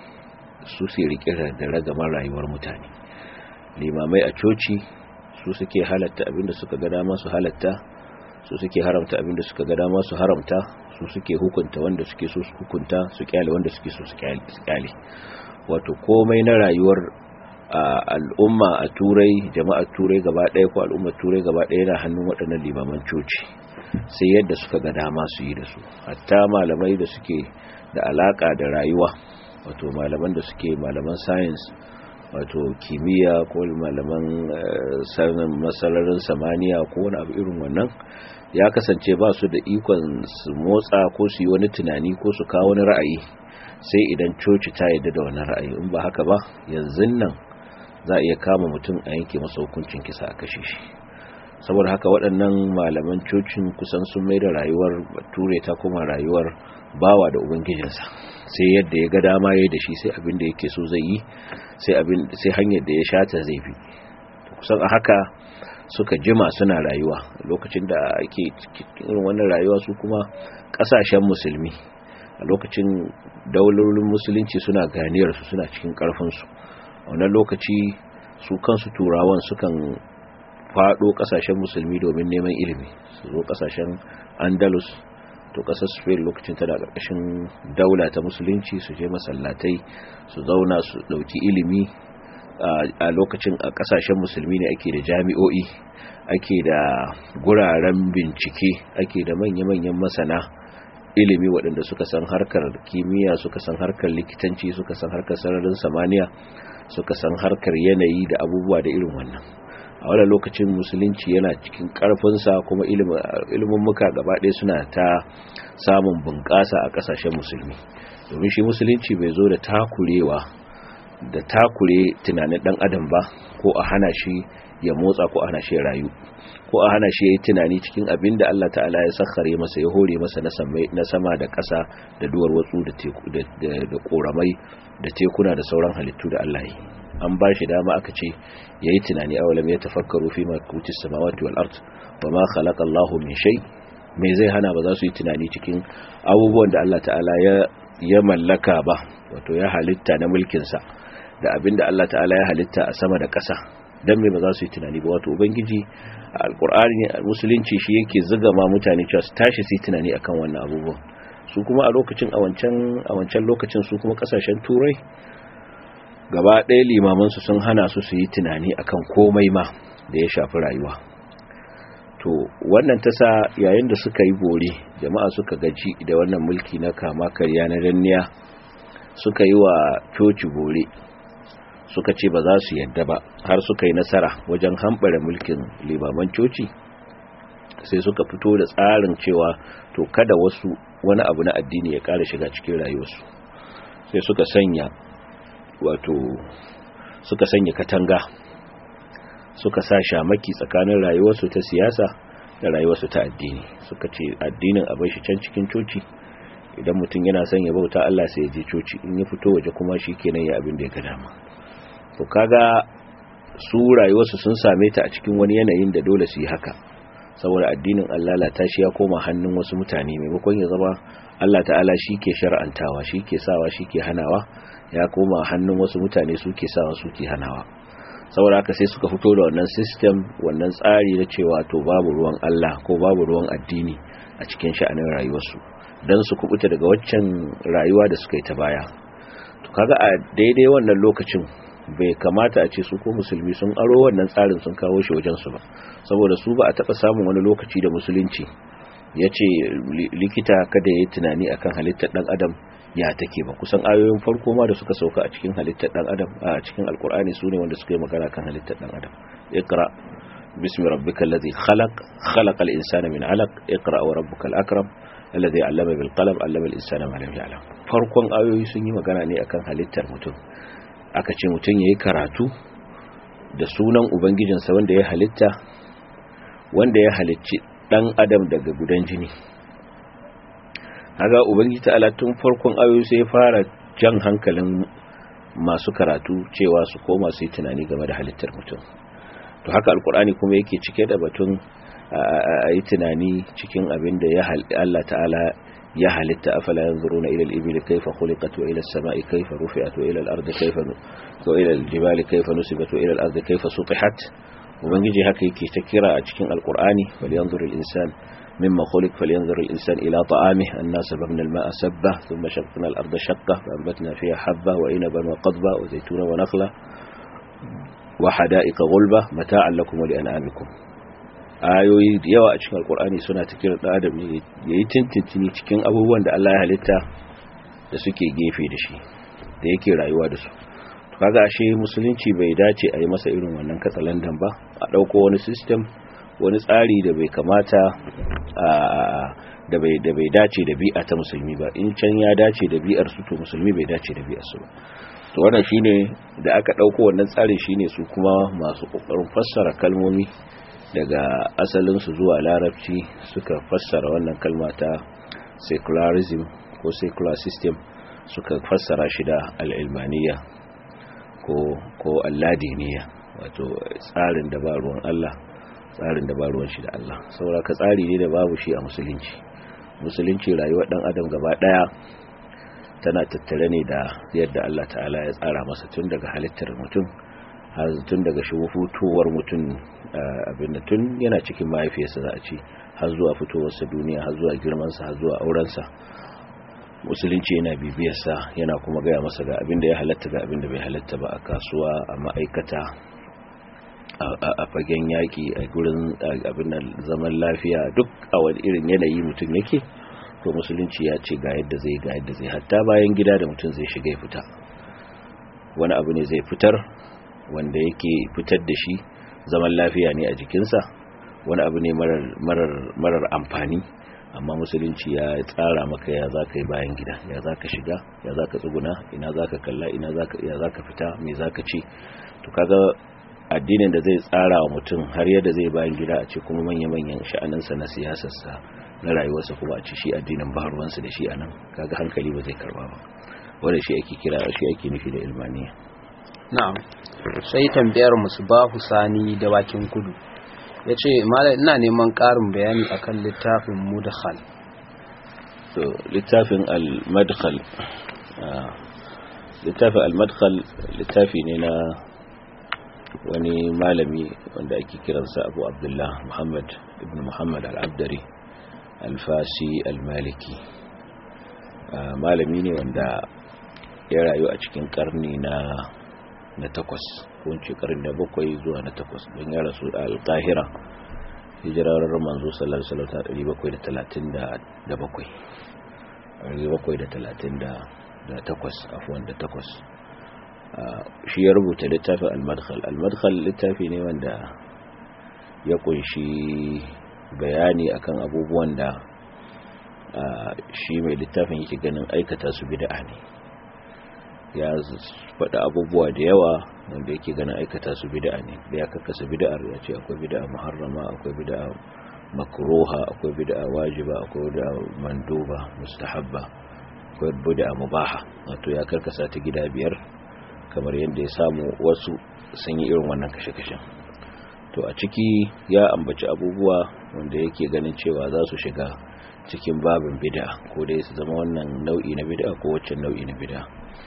su su rike da ragamar rayuwar mutane. Limamai a coci su suke halatta abinda suka ga dama su halatta, su suke haramta abinda suka ga dama su haramta, su suke hukunta wanda suke so su hukunta, su kyale wanda suke so su kyale. Wato komai na rayuwar al'umma a turai, jama'ar turai gaba ɗaya ko al'ummar turai gaba ɗaya yana hannun waɗannan limaman coci, sai yadda suka ga dama su yi da su. Hatta malamai da suke da alaka da rayuwa, wato malaman da suke malaman science, wato kimiyya ko malaman sanin masalarin samaniya ko wani abu irin wannan, ya kasance ba su da ikon su motsa ko su yi wani tunani ko su kawo wani ra'ayi sai idan coci ta yadda da wani ra'ayi. In ba haka ba yanzu nan za a iya kama mutum a yanke masa hukuncin kisa a kashe shi. Saboda haka waɗannan malaman cocin kusan sun mai da rayuwar bature ta kuma rayuwar bawa da ubangijinsa, sai yadda ya ga dama yayi da shi, sai abin da yake so zai yi, sai abin sai hanyar da ya shata zai bi. Kusan a haka suka jima suna rayuwa. Lokacin da ake cikin irin wannan rayuwa su kuma kasashen musulmi a lokacin daularorin musulunci suna ganiyar su, suna cikin karfin su. A wannan lokaci su kansu turawan sukan fado kasashen musulmi domin neman ilimi, su zo kasashen Andalus to kasar Spain lokacin tana karkashin daula ta musulunci, su je masallatai su zauna su dauki ilimi. A lokacin a kasashen musulmi ne ake da jami'o'i, ake da guraren bincike, ake da manya-manyan masana ilimi waɗanda suka san harkar kimiyya, suka san harkar likitanci, suka san harkar sararin samaniya, suka san harkar yanayi da abubuwa da irin wannan. A wannan lokacin musulunci yana cikin karfinsa, kuma ilimin muka gaba ɗaya suna ta samun bunƙasa a ƙasashen musulmi, domin shi musulunci bai zo da takurewa da takure tunanin ɗan adam ba, ko a hana shi ya motsa, ko a hana shi ya rayu, ko a hana shi ya yi tunani cikin abin da Allah ta'ala ya sakhare masa, ya hore masa na sama da ƙasa da duwar watsu da ƙoramai da tekuna da sauran halittu da Allah yi. An ba shi dama aka ce ya yi tunani, awalam ya tafakkaru fi malakutis samawati wal ard wa ma khalaqa Allahu min shay. Me zai hana ba za su yi tunani cikin abubuwan da Allah ta'ala ya ya mallaka ba, wato ya halitta na mulkinsa da abinda Allah ta'ala ya halitta a sama da ƙasa, dan me ba za su yi tunani ba? Wato ubangiji a alqur'ani musulunci shi yake zuga ma mutane cewa su tashi su yi tunani akan wannan abubuwan. Su kuma a lokacin a wancan a wancan lokacin su kuma kasashen turai gaba ɗaya limaman su sun hana su su yi tunani akan komai ma da ya shafi rayuwa. To wannan ta sa yayin da suka yi bore, jama'a suka gaji da wannan mulki na kama karya na danniya, suka yi wa coci bore, suka ce ba za su yadda ba, har suka yi nasara wajen hambare mulkin limaman coci. Sai suka fito da tsarin cewa to kada wasu wani abu na addini ya ƙara shiga cikin rayuwarsu. Sai suka sanya wato suka sanya katanga, suka sa shamaki tsakanin rayuwarsu ta siyasa da rayuwarsu ta addini. Suka ce addinin a bar shi can cikin coci, idan mutum yana son ya bauta Allah sai ya je coci, in ya fito waje kuma shikenan ya abin da ya ga dama. To kaga su rayuwarsu sun same ta a cikin wani yanayin da dole su yi haka, saboda addinin Allah la tashi ya koma hannun wasu mutane, maimakon ya zama Allah ta'ala shi ke shar'antawa, shi ke sawa, shi ke hanawa, ya koma hannun wasu mutane su ke sawa, su ke hanawa. Saboda haka sai suka fito da wannan system, wannan tsari na cewa to babu ruwan Allah ko babu ruwan addini a cikin sha'anin rayuwarsu, don su kubuta daga waccan rayuwa da suka yi ta baya. To kaga a daidai wannan lokacin bai kamata a ce su ko musulmi sun aro wannan tsarin sun kawo shi wajensu ba, saboda su ba a taɓa samun wani lokaci da musulunci ya ce likita kada ya yi tunani akan halittar ɗan adam ya take ba. Kusan ayoyin farko ma da suka sauka a cikin halittar ɗan adam a cikin alkur'ani su ne wanda suka yi magana kan halittar ɗan adam. Iqra bismi rabbikal ladhi khalaq khalaqal insana min 'alaq iqra wa rabbukal akram alladhi 'allama bil qalam 'allama al insana ma lam ya'lam. Farkon ayoyi sun yi magana ne akan halittar mutum. Aka ce mutum ya yi karatu da sunan ubangijinsa wanda ya halitta, wanda ya halicci ɗan adam daga gudan jini. Haga ubangiji ta'ala tun farkon ayoyi sai ya fara jan hankalin masu karatu cewa su koma su yi tunani game da halittar mutum. To haka alkur'ani kuma yake cike da batun a yi tunani cikin abin da ya Allah ta'ala ya halitta. Afala yanzuruna ila al-ibli kayfa khuliqat wa ila as-sama'i kayfa rufi'at wa ila al-ardi kayfa wa ila al-jibali kayfa nusibat wa ila al-ardi kayfa sutihat. Ubangiji haka yake ta kira a cikin alkur'ani, wal yanzur al-insan mimma khuliq falyanzur al-insan ila ta'amihi anna sababna al-ma'a sabba thumma shaqqna al-arda shaqqa fa anbatna fiha habba wa inaban wa qadba wa zaytuna wa nakhla wa hada'iqa ghulba mata'an lakum wa li'an'amikum. Ayoyi da yawa a cikin alkur'ani suna ta kira da adam ya yi tintintini cikin abubuwan da Allah ya halitta da suke gefe da shi, da yake rayuwa da su. Kaga ashe musulunci bai dace a yi masa irin wannan katsalandan ba, a ɗauko wani system, wani tsari da bai kamata da bai da bai dace da bi'a ta musulmi ba. In can ya dace da bi'ar su, to musulmi bai dace da bi'ar su ba. To wannan shine da aka ɗauko wannan tsari, shine su kuma masu kokarin fassara kalmomi daga asalinsu zuwa larabci suka fassara wannan kalma ta secularism ko secular system, suka fassara shi da al'ilmaniya ko ko alladiniya, wato tsarin da ba ruwan Allah, tsarin da ba ruwan shi da Allah. saboda ka tsari ne da babu shi a musulunci. Musulunci rayuwar dan adam gaba daya tana tattare ne da yadda Allah ta'ala ya tsara masa, tun daga halittar mutum har tun daga fitowar mutum abin da tun yana cikin mahaifiyarsa za a ce har zuwa fitowarsa duniya, har zuwa girmansa, har zuwa aurensa. Musulunci yana bibiyarsa, yana kuma gaya masa ga abin da ya halatta ga abin da bai halatta ba, a kasuwa, a ma'aikata, a fagen yaki, a gurin abin da zaman lafiya, duk a wani irin yanayi mutum yake, to musulunci ya ce ga yadda zai ga yadda zai hatta bayan gida da mutum zai shiga ya fita, wani abu ne zai fitar wanda yake fitar da shi zaman lafiya ne a jikinsa, wani abu ne marar amfani, amma musulunci ya tsara maka ya za ka yi bayan gida, ya za ka shiga, ya za ka tsuguna, ina za ka kalla, ina ya za ka fita, me za ka ce. To kaga addinin da zai tsara wa mutum har yadda zai bayan gida a ce kuma manya-manyan sha'aninsa na siyasarsa na rayuwarsa kuma a ce shi addinin ba ruwansa da shi a nan, kaga hankali ba zai karba ba. wanda shi ake kira shi ake nufi da ilmaniya. Na'am. Sai tambayar Musbahu Sani da Wakin Kudu yace malam ina neman ƙarin bayani akan littafin Mudkhal. so littafin al-madkhal littafin al-madkhal littafi ne na wani malami wanda ake kiransa Abu Abdullah Muhammad ibn Muhammad al-Abdari al-Fasi al-Maliki. Malami ne wanda ya rayu a cikin karni na na takwas ko in ce karni na bakwai zuwa na takwas, don ya rasu a al-Qahira hijirar manzo sallallahu alaihi wasallam ɗari bakwai da talatin da bakwai ɗari bakwai da talatin da takwas afwan da takwas. shi ya rubuta littafin al-madkhal al-madkhal littafi ne wanda ya kunshi bayani akan abubuwan da shi mai littafin yake ganin aikata su bid'a ne. ya faɗa abubuwa da yawa wanda yake ganin aikata su bid'a ne, da ya kakkasa bid'ar ya ce akwai bid'a muharrama, akwai bid'a makruha, akwai bid'a wajiba, akwai bid'a manduba mustahabba, akwai bid'a mubaha. wato ya karkasa ta gida biyar kamar yadda ya samu wasu sun yi irin wannan kashe-kashen. To a ciki ya ambaci abubuwa wanda yake ganin cewa za su shiga cikin babin bid'a, ko dai su zama wannan nau'i na bid'a ko waccan nau'i na bid'a.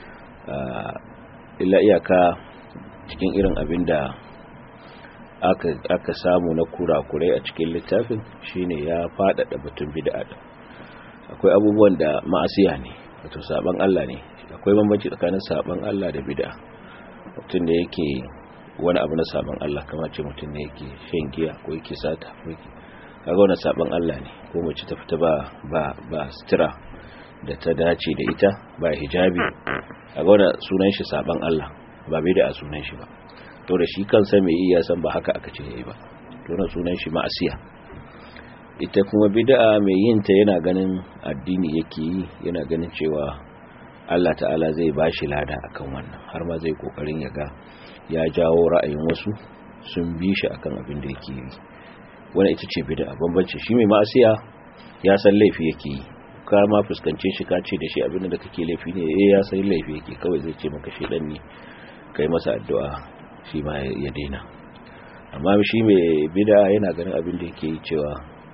illa iyaka cikin irin abin da aka, aka samu na kurakurai a cikin littafin shine ya faɗaɗa batun bid'a. akwai abubuwan da ma'asiya ne, wato saban Allah ne. akwai bambanci tsakanin saban Allah da bid'a. mutum da yake wani abu na saban Allah, kamar ce mutum ne yake shan giya ko yake sata ko yake, kaga wannan saban Allah ne. ko mace ta fita ba ba ba sutura da ta dace da ita, ba hijabi, kaga wannan sunan shi saban Allah, ba bid'a sunan shi ba. to da shi kansa mai yi ya san ba haka aka ce yayi ba, to wannan sunan shi ma'asiya. ita kuma bid'a mai yin ta yana ganin addini yake yi, yana ganin cewa Allah ta'ala zai bashi lada akan wannan, har ma zai kokarin ya ga ya jawo ra'ayin wasu sun bi shi akan abin da yake yi. wannan ita ce bid'a. bambanci shi mai ma'asiya ya san laifi yake yi, ka ma fuskance shi ka ce da shi abin da kake laifi ne, eh ya san laifi yake, kawai zai ce maka shedan ne, kai masa addu'a shi ma ya daina. amma shi mai bid'a yana ganin abin da yake yi cewa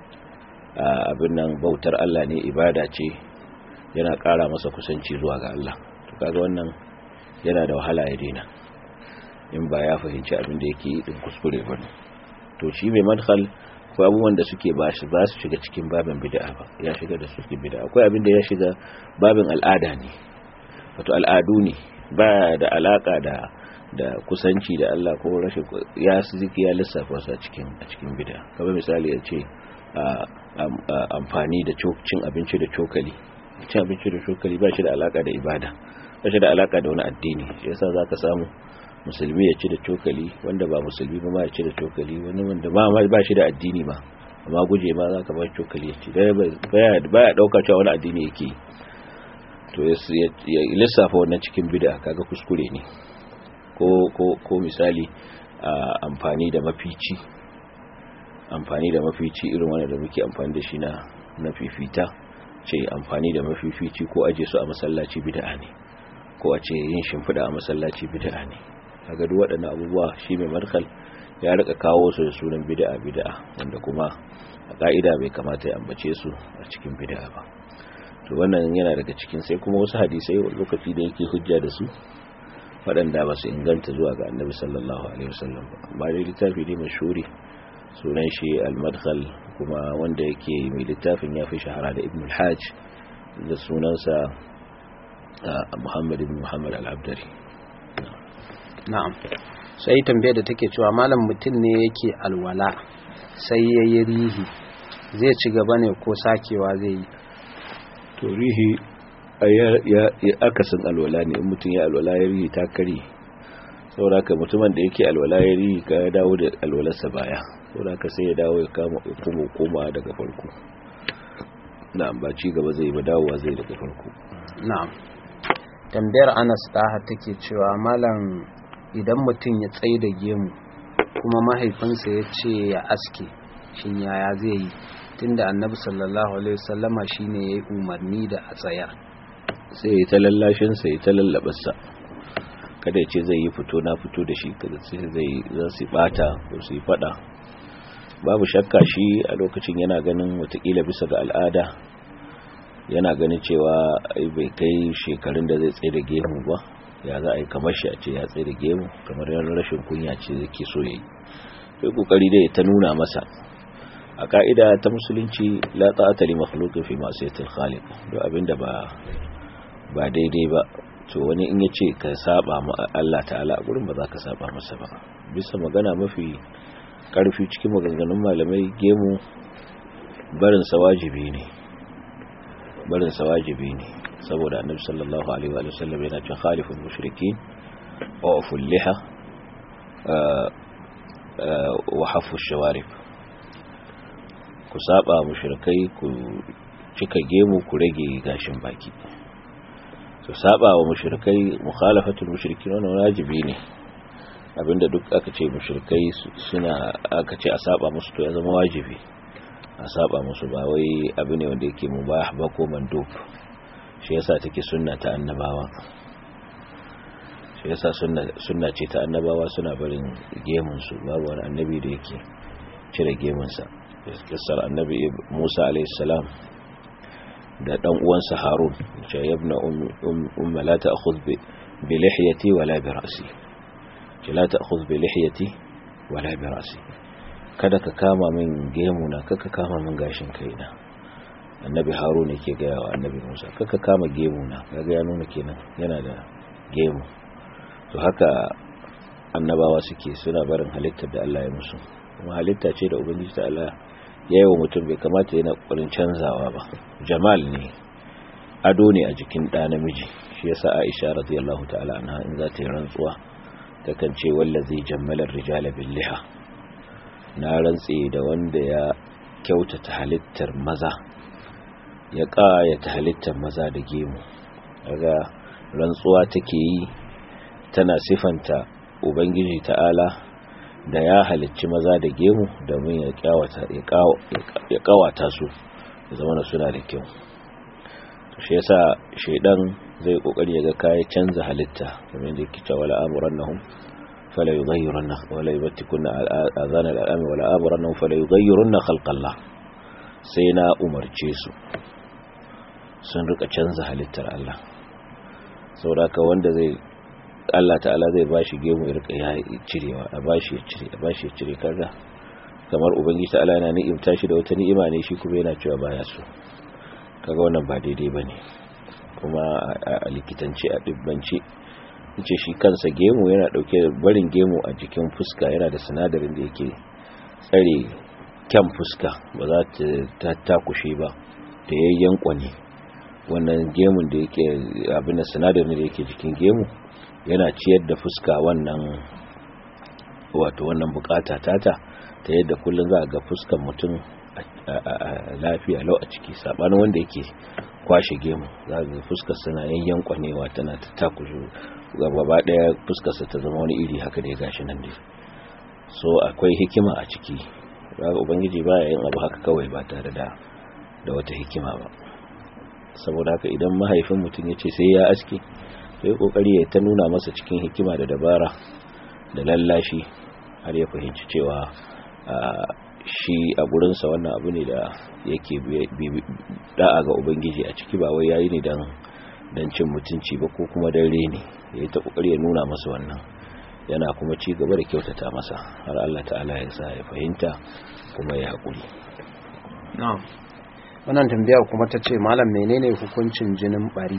abin nan bautar Allah ne, ibada ce, yana ƙara masa kusanci zuwa ga Allah. to kaga wannan yana da wahala ya daina in ba ya fahimci abin da yake yi din kuskure ba. to shi mai madkhal akwai abubuwan da suke ba shi ba su shiga cikin babin bid'a ba, ya shiga da su cikin bid'a. akwai abin da ya shiga babin al'ada ne, wato al'adu ne, ba da alaka da da kusanci da Allah ko rashin, ya ziki ya lissafa su a cikin a cikin bid'a. kamar misali ya ce amfani da cin abinci da cokali. cin abinci da cokali ba shi da alaka da ibada, ba shi da alaka da wani addini. shi yasa zaka samu musulmi ya ci da cokali, wanda ba musulmi ba ma ya ci da cokali, wani wanda ba ba shi da addini ba amma guje ma zaka ba cokali ya ci, baya baya dauka cewa wani addini yake. to ya lissafa wannan cikin bid'a, kaga kuskure ne. ko ko ko misali amfani da mafici amfani da mafici irin wanda da muke amfani da shi na na fifita, ce amfani da mafifici ko aje su a masallaci bid'a ne, ko a ce yin shimfida a masallaci bid'a ne. kaga duk waɗannan abubuwa shi mai madkhal ya rika kawo su da sunan bid'a bid'a, wanda kuma a ka'ida bai kamata ya ambace su a cikin bid'a ba. to wannan yana daga cikin, sai kuma wasu hadisai lokaci da yake hujja da su waɗanda ba su inganta zuwa ga annabi sallallahu alaihi wasallam ba. amma dai littafi ne mashhuri, sunan shi al-madkhal, kuma wanda yake mai littafin ya fi shahara da ibn al-hajj, da sunansa Muhammad ibn Muhammad al-Abdari. na'am. sai tambayar da take cewa malam mutum ne yake alwala sai yayi rihi, zai ci gaba ne ko sakewa zai yi? to rihi ya akasin alwala ne. in mutum ya alwala ya rihi ta kare, saboda haka mutumin da yake alwala ya rihi ka dawo da alwalarsa baya, saboda haka sai ya dawo ya kama kuma koma daga farko. na'am, ba ci gaba zai ba, dawowa zai daga farko. na'am. tambayar Anas Daha take cewa malam idan mutum ya tsaye da gemu kuma mahaifinsa ya ce ya aske, shin yaya zai yi, tunda annabi sallallahu alaihi wasallama shine yayi umarni da a tsaya? sai ya ta lallashin sa, ya ta lallabarsa, kada ya ce zai yi fito na fito da shi, kada sai zai zan su bata ko su yi fada. babu shakka shi a lokacin yana ganin watakila bisa ga al'ada yana ganin cewa bai kai shekarun da zai tsaye da gemu ba, ya za a yi kamar shi a ce ya tsaye da gemu, kamar yana rashin kunya ce zai so ya yi. sai kokari dai ta nuna masa a ka'ida ta musulunci la ta'ata li makhluqin fi ma'siyatil khaliq, duk abinda ba ba daidai ba to wani in yace ka saba ma Allah ta'ala a gurin ba za ka saba masa ba. Bisa magana mafi karfi cikin maganganun malamai, gemu barin sa wajibi ne barin sa wajibi ne saboda annabi sallallahu alaihi wa sallam yana cewa khaliful mushrikin wa uful liha wa hafu shawarib, ku saba mushrikai ku cika gemu ku rage gashin baki. to saba wa mushrikai, mukhalafatul mushrikin wannan wajibi ne, abinda duk aka ce mushrikai suna aka ce a saba musu to ya zama wajibi a saba musu, ba wai abu ne wanda yake mubah ba ko mandub. shi yasa take sunna ta annabawa shi yasa sunna sunna ce ta annabawa, suna barin gemun su, babu wani annabi da yake cire gemun sa. Kissar annabi Musa alayhi salam da dan uwansa Harun, ce ibna umma la ta'khudh bi lihyati wala bi ra'si, ce la ta'khudh bi lihyati wala bi ra'si, kada ka kama min gemu na, kaka kama min gashin kaina. Annabi Harun yake ga wa annabi Musa, kaka kama gemu na, kaga ya nuna kenan yana da gemu. to haka annabawa suke, suna barin halittar da Allah ya musu, kuma halitta ce da ubangiji ta Allah ya yi wa mutum, bai kamata yana ƙoƙarin canzawa ba. Jamal ne, ado ne a jikin ɗa namiji. shi yasa Aisha radiyallahu ta'ala anha in za ta yi rantsuwa takan ce wallazi jammalar rijala bil liha, na rantse da wanda ya kyautata halittar maza, ya ƙayata halittar maza da gemu. daga rantsuwa take yi tana sifanta ubangiji ta'ala da ya halicci maza da gemu domin ya kyawata ya kawata su da zama suna da kyau. to shi yasa shedan zai kokari ya ga kai canza halitta, kamar da yake cewa la amrunhum fala yughayyirunna wala yubtikunna azana al-am wala amrunhum fala yughayyirunna khalqallah, sai na umarce su sun rika canza halittar Allah. saboda ka wanda zai Allah ta'ala zai bashi gemu ya rika ya cirewa, a bashi ya cire a bashi ya cire kaga kamar ubangiji ta'ala yana ni'imta shi da wata ni'ima ne, shi kuma yana cewa baya so. kaga wannan ba daidai bane. kuma a likitanci a dibbanci yace shi kansa gemu yana dauke da barin gemu a jikin fuska, yana da sinadarin da yake tsare kyan fuska, ba za ta takushe ba ta yayyan kwani. wannan gemun da yake abin da sinadarin da yake jikin gemu yana ciyar da fuska wannan wato wannan bukata tata, ta yadda kullun za ga fuskan mutum a lafiya lau a ciki, sabanin wanda yake kwashe gemu, za ga fuskar sana yayyan kwanewa, tana ta takushe gaba daya fuskar sa ta zama wani iri haka da ya gashi nan dai. so akwai hikima a ciki, ga ubangiji baya yin abu haka kawai ba tare da da wata hikima ba. saboda haka idan mahaifin mutum yace sai ya aske, sai kokari ya ta nuna masa cikin hikima da dabara da lallashi, har ya fahimci cewa shi a gurinsa wannan abu ne da yake da'a ga ubangiji a ciki, ba wai yayi ne dan dan cin mutunci ba ko kuma dan reni. yayi ta kokari ya nuna masa wannan, yana kuma ci gaba da kyautata masa har Allah ta'ala ya sa ya fahimta kuma ya hakuri. na'am. wannan tambayar kuma ta ce malam menene hukuncin jinin bari?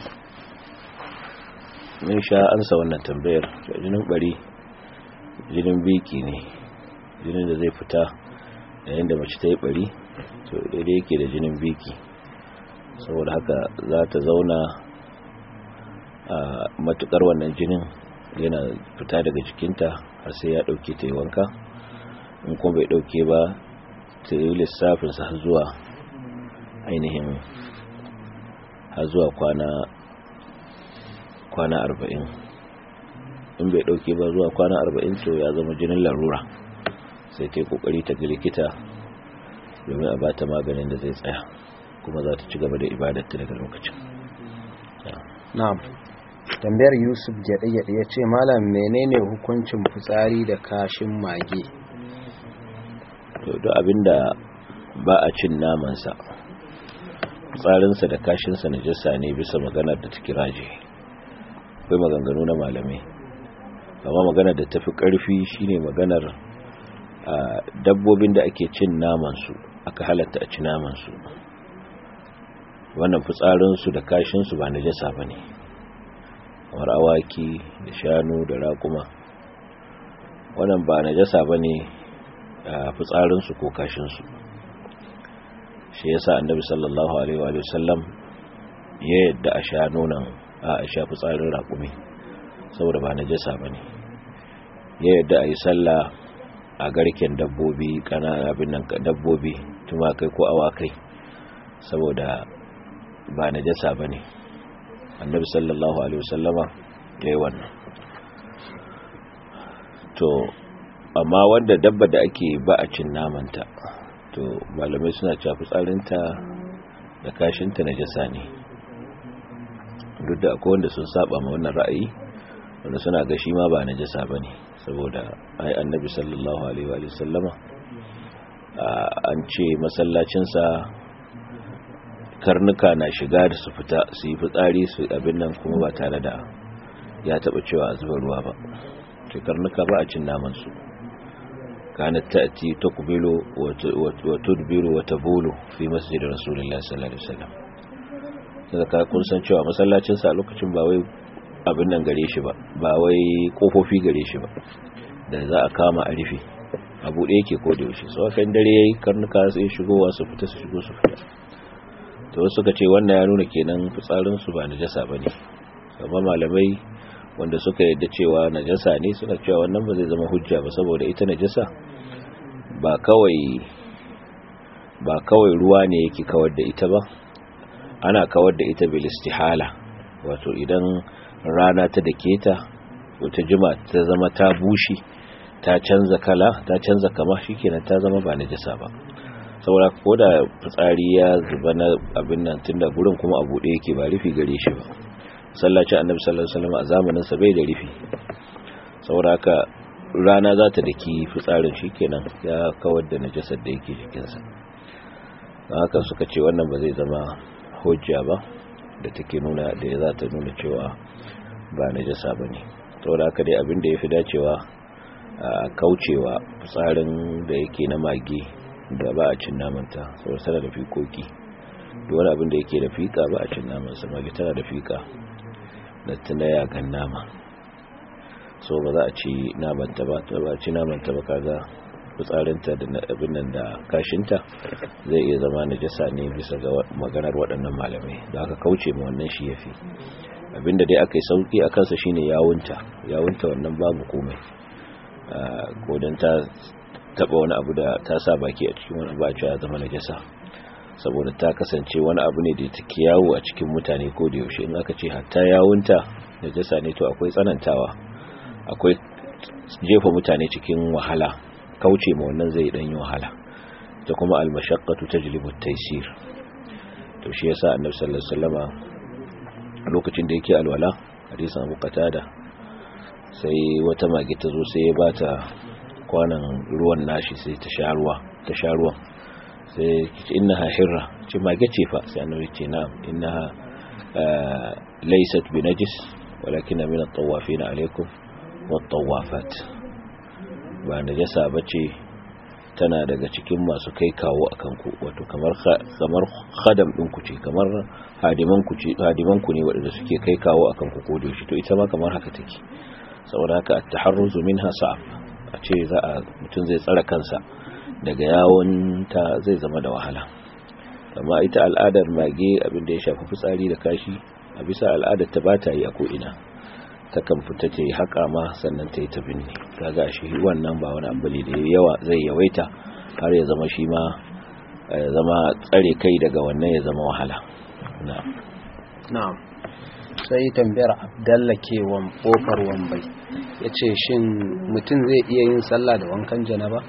mun sha ansa wannan tambayar. jinin bari jinin biki ne, jinin da zai fita yayin da mace ta yi bari, to daidai yake da jinin biki. saboda haka za ta zauna a matukar wannan jinin yana fita daga jikinta har sai ya dauke ta yi wanka. in kuma bai dauke ba ta yi lissafinsa har zuwa ainihin har zuwa kwana kwana arba'in. in bai dauke ba zuwa kwana arba'in to ya zama jinin larura, sai ta yi kokari ta ga likita domin a bata maganin da zai tsaya, kuma za ta ci gaba da ibadarta daga lokacin. na'am. tambayar Yusuf Gyaɗe-Gyaɗe ya ce malam menene hukuncin fitsari da kashin mage? to duk abinda ba a cin namansa tsarinsa da kashinsa najasa ne bisa maganar da take raje akwai maganganu na malamai amma maganar da tafi karfi shine maganar dabbobin da ake cin naman su aka halatta a ci naman su wannan fitsarin su da kashin su ba najasa bane kamar awaki da shanu da raƙuma wannan ba najasa bane fitsarin su ko kashin su shi yasa annabi sallallahu alaihi wa sallam ya yadda a sha nonon a sha fitsarin raƙumi saboda ba najasa bane ya yadda a yi sallah a garken dabbobi kana abin nan dabbobi tumakai ko awakai saboda ba najasa bane annabi sallallahu alaihi wa sallama ya yi wannan to amma wanda dabba da ake ba a cin namanta to malamai suna cewa fitsarinta da kashinta najasa ne duk da akwai wanda sun saba ma wannan ra'ayi wanda suna ga shi ma ba najasa bane saboda ai annabi sallallahu alaihi wa sallama an ce masallacin sa karnuka na shiga da su fita su yi fitsari su abin nan kuma ba tare da ya taba cewa a zuba ruwa ba ce karnuka ba a cin naman su كانت تأتي تقبل وتدبر وتبول في مسجد رسول الله صلى الله عليه وسلم daga kun san cewa masallacin sa lokacin ba wai abin nan gare shi ba ba wai kofofi gare shi ba da za a kama a rufe abu da yake ko da yaushe so kan dare yayi karnuka sai shigowa su fita su shigo su fita to suka ce wannan ya nuna kenan fitsarin su ba najasa bane amma malamai wanda suka yadda cewa najasa ne suka cewa wannan ba zai zama hujja ba saboda ita najasa ba kawai ba kawai ruwa ne yake kawar da ita ba ana kawar da ita bil istihala wato idan rana ta dake ta wata juma ta zama ta bushi ta canza kala ta canza kama shikenan ta zama ba najasa ba saboda koda fitsari ya zuba na abin nan tunda gurin kuma abu da yake ba rufi gare shi ba sallacin annabi sallallahu alaihi wasallam a zamanin sa bai da rufi saboda haka rana za ta daki fitsarin shikenan ya kawar da najasar da yake jikin sa haka suka ce wannan ba zai zama hujja ba da take nuna da za ta nuna cewa ba najasa bane saboda haka dai abin da yafi dacewa a kaucewa fitsarin da yake na mage da ba a cin namanta saboda tana da fikoki duk wani abin da yake da fika ba a cin naman sa mage tana da fika da tunaya kan nama so ba za a ci namanta ba ta ba ci namanta ba kaga fitsarinta da abin nan da kashinta zai iya zama najasa ne bisa ga maganar waɗannan malamai da aka kauce ma wannan shi yafi abinda dai aka yi sauki a kansa shine yawunta yawunta wannan babu komai ko dan ta taba wani abu da ta sa baki a cikin wani ba ya zama najasa saboda ta kasance wani abu ne da take yawo a cikin mutane ko da yaushe in aka ce hatta yawunta najasa ne to akwai tsanantawa akwai jefa mutane cikin wahala kauce ma wannan zai dan yi wahala da kuma al-mashaqqatu tajlibu at-taysir to shi yasa annabi sallallahu alaihi wasallama lokacin da yake alwala hadisin Abu Qatada sai wata mage ta zo sai ya bata kwanan ruwan nashi sai ta sha ruwa ta sha ruwan sai kici innaha hirra ce mage ce fa sai annabi ce na'am innaha laysat binajis walakin min at-tawafin alaykum wat-tawafat ba najasa bace tana daga cikin masu kai kawo akan ku wato kamar kamar khadam din ku ce kamar hadiman ku ce hadiman ku ne wanda suke kai kawo akan ku ko da shi to ita ma kamar haka take saboda haka at-taharruzu minha sa'ab a ce za a mutun zai tsara kansa daga yawon ta zai zama da wahala amma ita al'adar mage abinda ya shafi fitsari da kashi a bisa al'adar ta bata yi a ko ina ta kan fita ta yi haƙa ma sannan ta yi ta binne kaga shi wannan ba wani abu ne da yawa zai yawaita har ya zama shi ma ya zama tsare kai daga wannan ya zama wahala na'am na'am sai tambayar Abdalla ke wan kofar Wambai yace shin mutum zai iya yin sallah da wankan janaba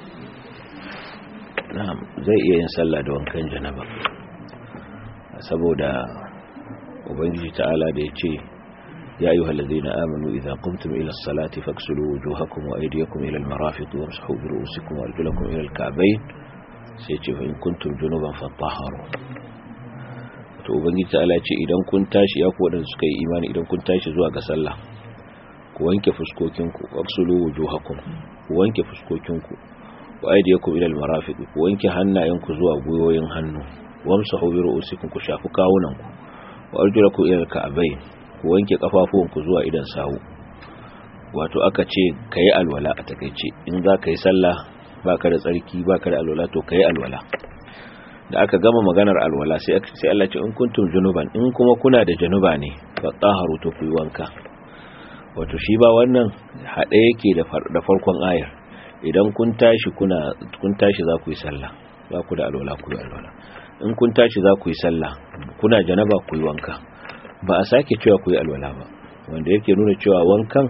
na'am zai iya yin sallah da wankan janaba saboda ubangiji ta'ala da yace ya ayyuhal ladina amanu idza qumtum ila as-salati faghsilu wujuhakum wa aydiyakum ila al-marafiq wamsahu bi ru'usikum wa arjulakum ila al-ka'bayn sai ce fa in kuntum junuban fatahharu to ubangiji ta'ala ce idan kun tashi ya ku wadanda suka yi imani idan kun tashi zuwa ga sallah ku wanke fuskokinku waqsulu wujuhakum ku wanke fuskokinku wa aydiyakum ila almarafiq ku wanke hannayenku zuwa gwiwoyin hannu wamsahu bi ru'usikum ku shafu kawunanku wa arjulakum ila alka'bayn ku wanke kafafuwanku zuwa idan sawu wato aka ce kai alwala a takeice in za ka yi sallah baka da tsarki baka da alwala to kai alwala da aka gama maganar alwala sai aka sai Allah ce in kuntum junuban in kuma kuna da januba ne fa taharu to ku wanka wato shi ba wannan hade yake da da farkon ayar idan kun tashi kuna kun tashi za ku yi sallah za ku da alwala ku yi alwala in kun tashi za ku yi sallah kuna janaba ku yi wanka ba a sake cewa ku yi alwala ba wanda yake nuna cewa wankan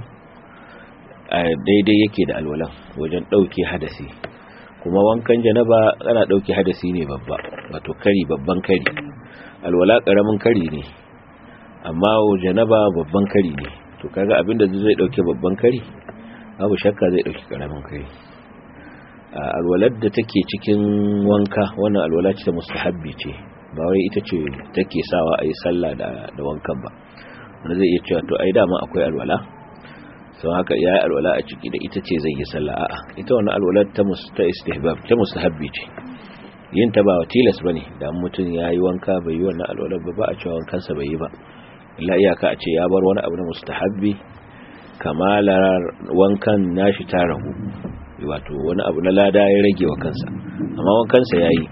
daidai yake da alwalan wajen dauke hadasi kuma wankan janaba ana dauke hadasi ne babba wato kari babban kari alwala karamin kari ne amma janaba babban kari ne to kaga abinda zai dauke babban kari babu shakka zai dauki karamin kari alwalar da take cikin wanka wannan alwala ce ta mustahabbi ce ba wai ita ce take sawa ayi sallah da da wankan ba wanda zai iya cewa to ai dama akwai alwala sau haka yayi alwala a ciki da ita ce zai yi sallah a'a ita wannan alwalar ta musta istihbab ta mustahabbi ce yin ta ba tilas bane da mutum yayi wanka bai yi wannan alwalar ba ba a cewa wankan sa bai yi ba illa iyaka a ce ya bar wani abu na mustahabbi kamalar wankan nashi ta ragu wato wani abu na lada ya rage wa kansa amma wankan sa yayi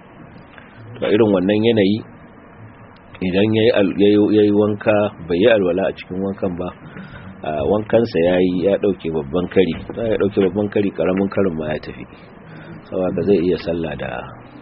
to irin wannan yanayi idan yayi yayi wanka bai yi alwala a cikin wankan ba wankansa ya yi ya ɗauke babban kari za ya ɗauke babban kari ƙaramin karin ma ya tafi saboda zai iya sallah da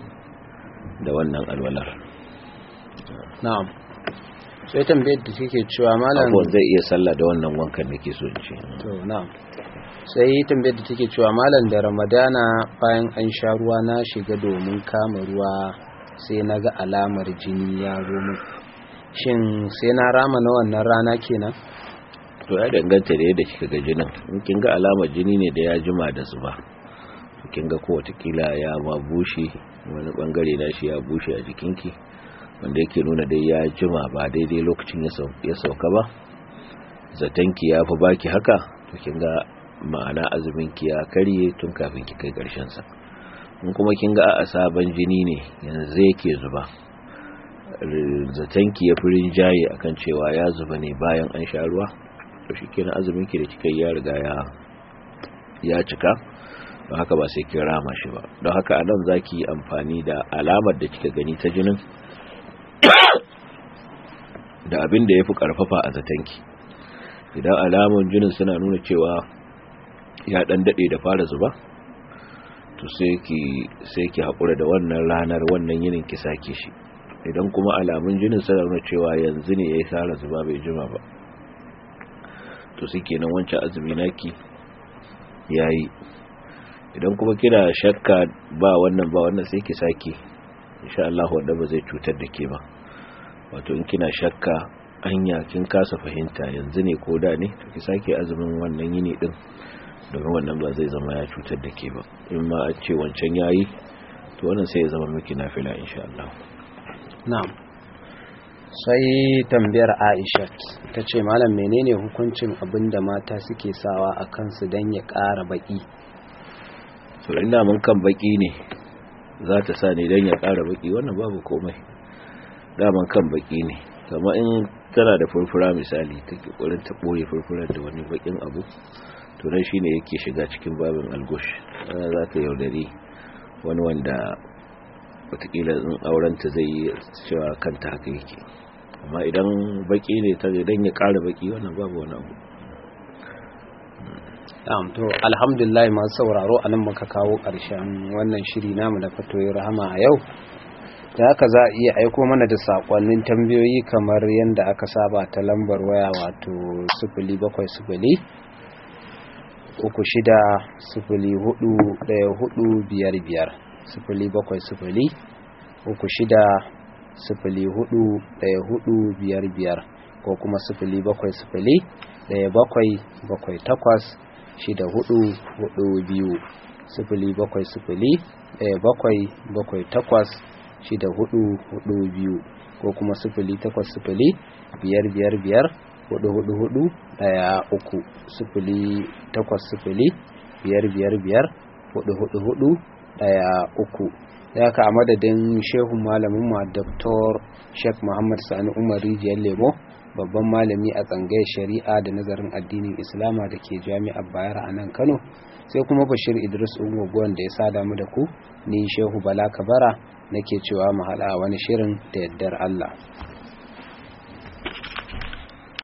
da wannan alwalar na'am sai tambayar da take cewa malam abuwan zai iya sallah da wannan wankan da ke so ce to na'am sai tambayar da take cewa malam da ramadana bayan an sha ruwa na shiga domin kama ruwa sai na ga alamar jini ya zo min shin sai na rama na wannan rana kenan to ya danganta da yadda kika ga jinin in kin ga alamar jini ne da ya jima da zuba kin ga ko watakila ya ma bushe wani bangare na shi ya bushe a jikinki wanda yake nuna dai ya jima ba daidai lokacin ya sauka ba zatanki ya fi baki haka to kin ga ma'ana azumin ki ya karye tun kafin ki kai karshen sa in kuma kin ga a sabon jini ne yanzu yake zuba zatanki ya fi rinjaye akan cewa ya zuba ne bayan an sha ruwa to shikenan azumin ki da kika ya riga ya ya cika don haka ba sai kin rama shi ba don haka anan zaki yi amfani da alamar da kika gani ta jinin da abin da yafi karfafa a zatanki idan alamun jinin suna nuna cewa ya dan dade da fara zuba to sai ki sai ki hakura da wannan ranar wannan yinin ki sake shi idan kuma alamun jinin suna nuna cewa yanzu ne yayi fara zuba bai jima ba to sai kenan wancan azumi naki yayi idan kuma kina shakka ba wannan ba wannan sai ki sake insha Allah wanda ba zai cutar da ke ba wato in kina shakka anya kin kasa fahimta yanzu ne ko da ne to ki sake azumin wannan yini din domin wannan ba zai zama ya cutar da ke ba in ma a ce wancan yayi to wannan sai ya zama miki nafila insha Allah na'am sai tambayar Aisha ta ce malam menene hukuncin abinda mata suke sawa a kansu don ya ƙara baki to ina mun kan baki ne za ta sa ne don ya ƙara baki wannan babu komai daman kan baki ne kama in tana da furfura misali ta ƙoƙarin ta ɓoye furfurar da wani bakin abu to nan shine yake shiga cikin babin algush za ta yaudari wani wanda wataƙila in aurenta zai yi cewa kanta haka yake amma idan baki ne ta dan ya ƙara baki wannan babu wani abu am to alhamdulillah masu sauraro anan muka kawo ƙarshen wannan shiri namu da fatoyi rahama a yau da haka za a iya aiko mana da sakonnin tambayoyi kamar yadda aka saba ta lambar waya wato sifili bakwai sifili uku shida sifili hudu ɗaya hudu biyar biyar sifili bakwai sifili uku shida sifili hudu ɗaya hudu biyar biyar ko kuma sifili bakwai sifili ɗaya bakwai bakwai takwas shida hudu hudu biyu sifili bakwai sifili ɗaya bakwai bakwai takwas shida hudu hudu biyu ko kuma sifili takwas sifili biyar biyar biyar hudu hudu hudu daya uku sifili takwas sifili biyar biyar biyar hudu hudu hudu daya uku. Ya ka a madadin shehu malamin ma Doktor Sheikh Muhammad Sani Umar Rijiyar Lemo, babban malami a tsangayar shari'a da nazarin addinin Islama da ke jami'ar Bayero a nan Kano, sai kuma Bashir Idris Ungwagwan da ya sada mu da ku, ni Shehu Bala Kabara nake cewa mu haɗa wani shirin da yardar Allah.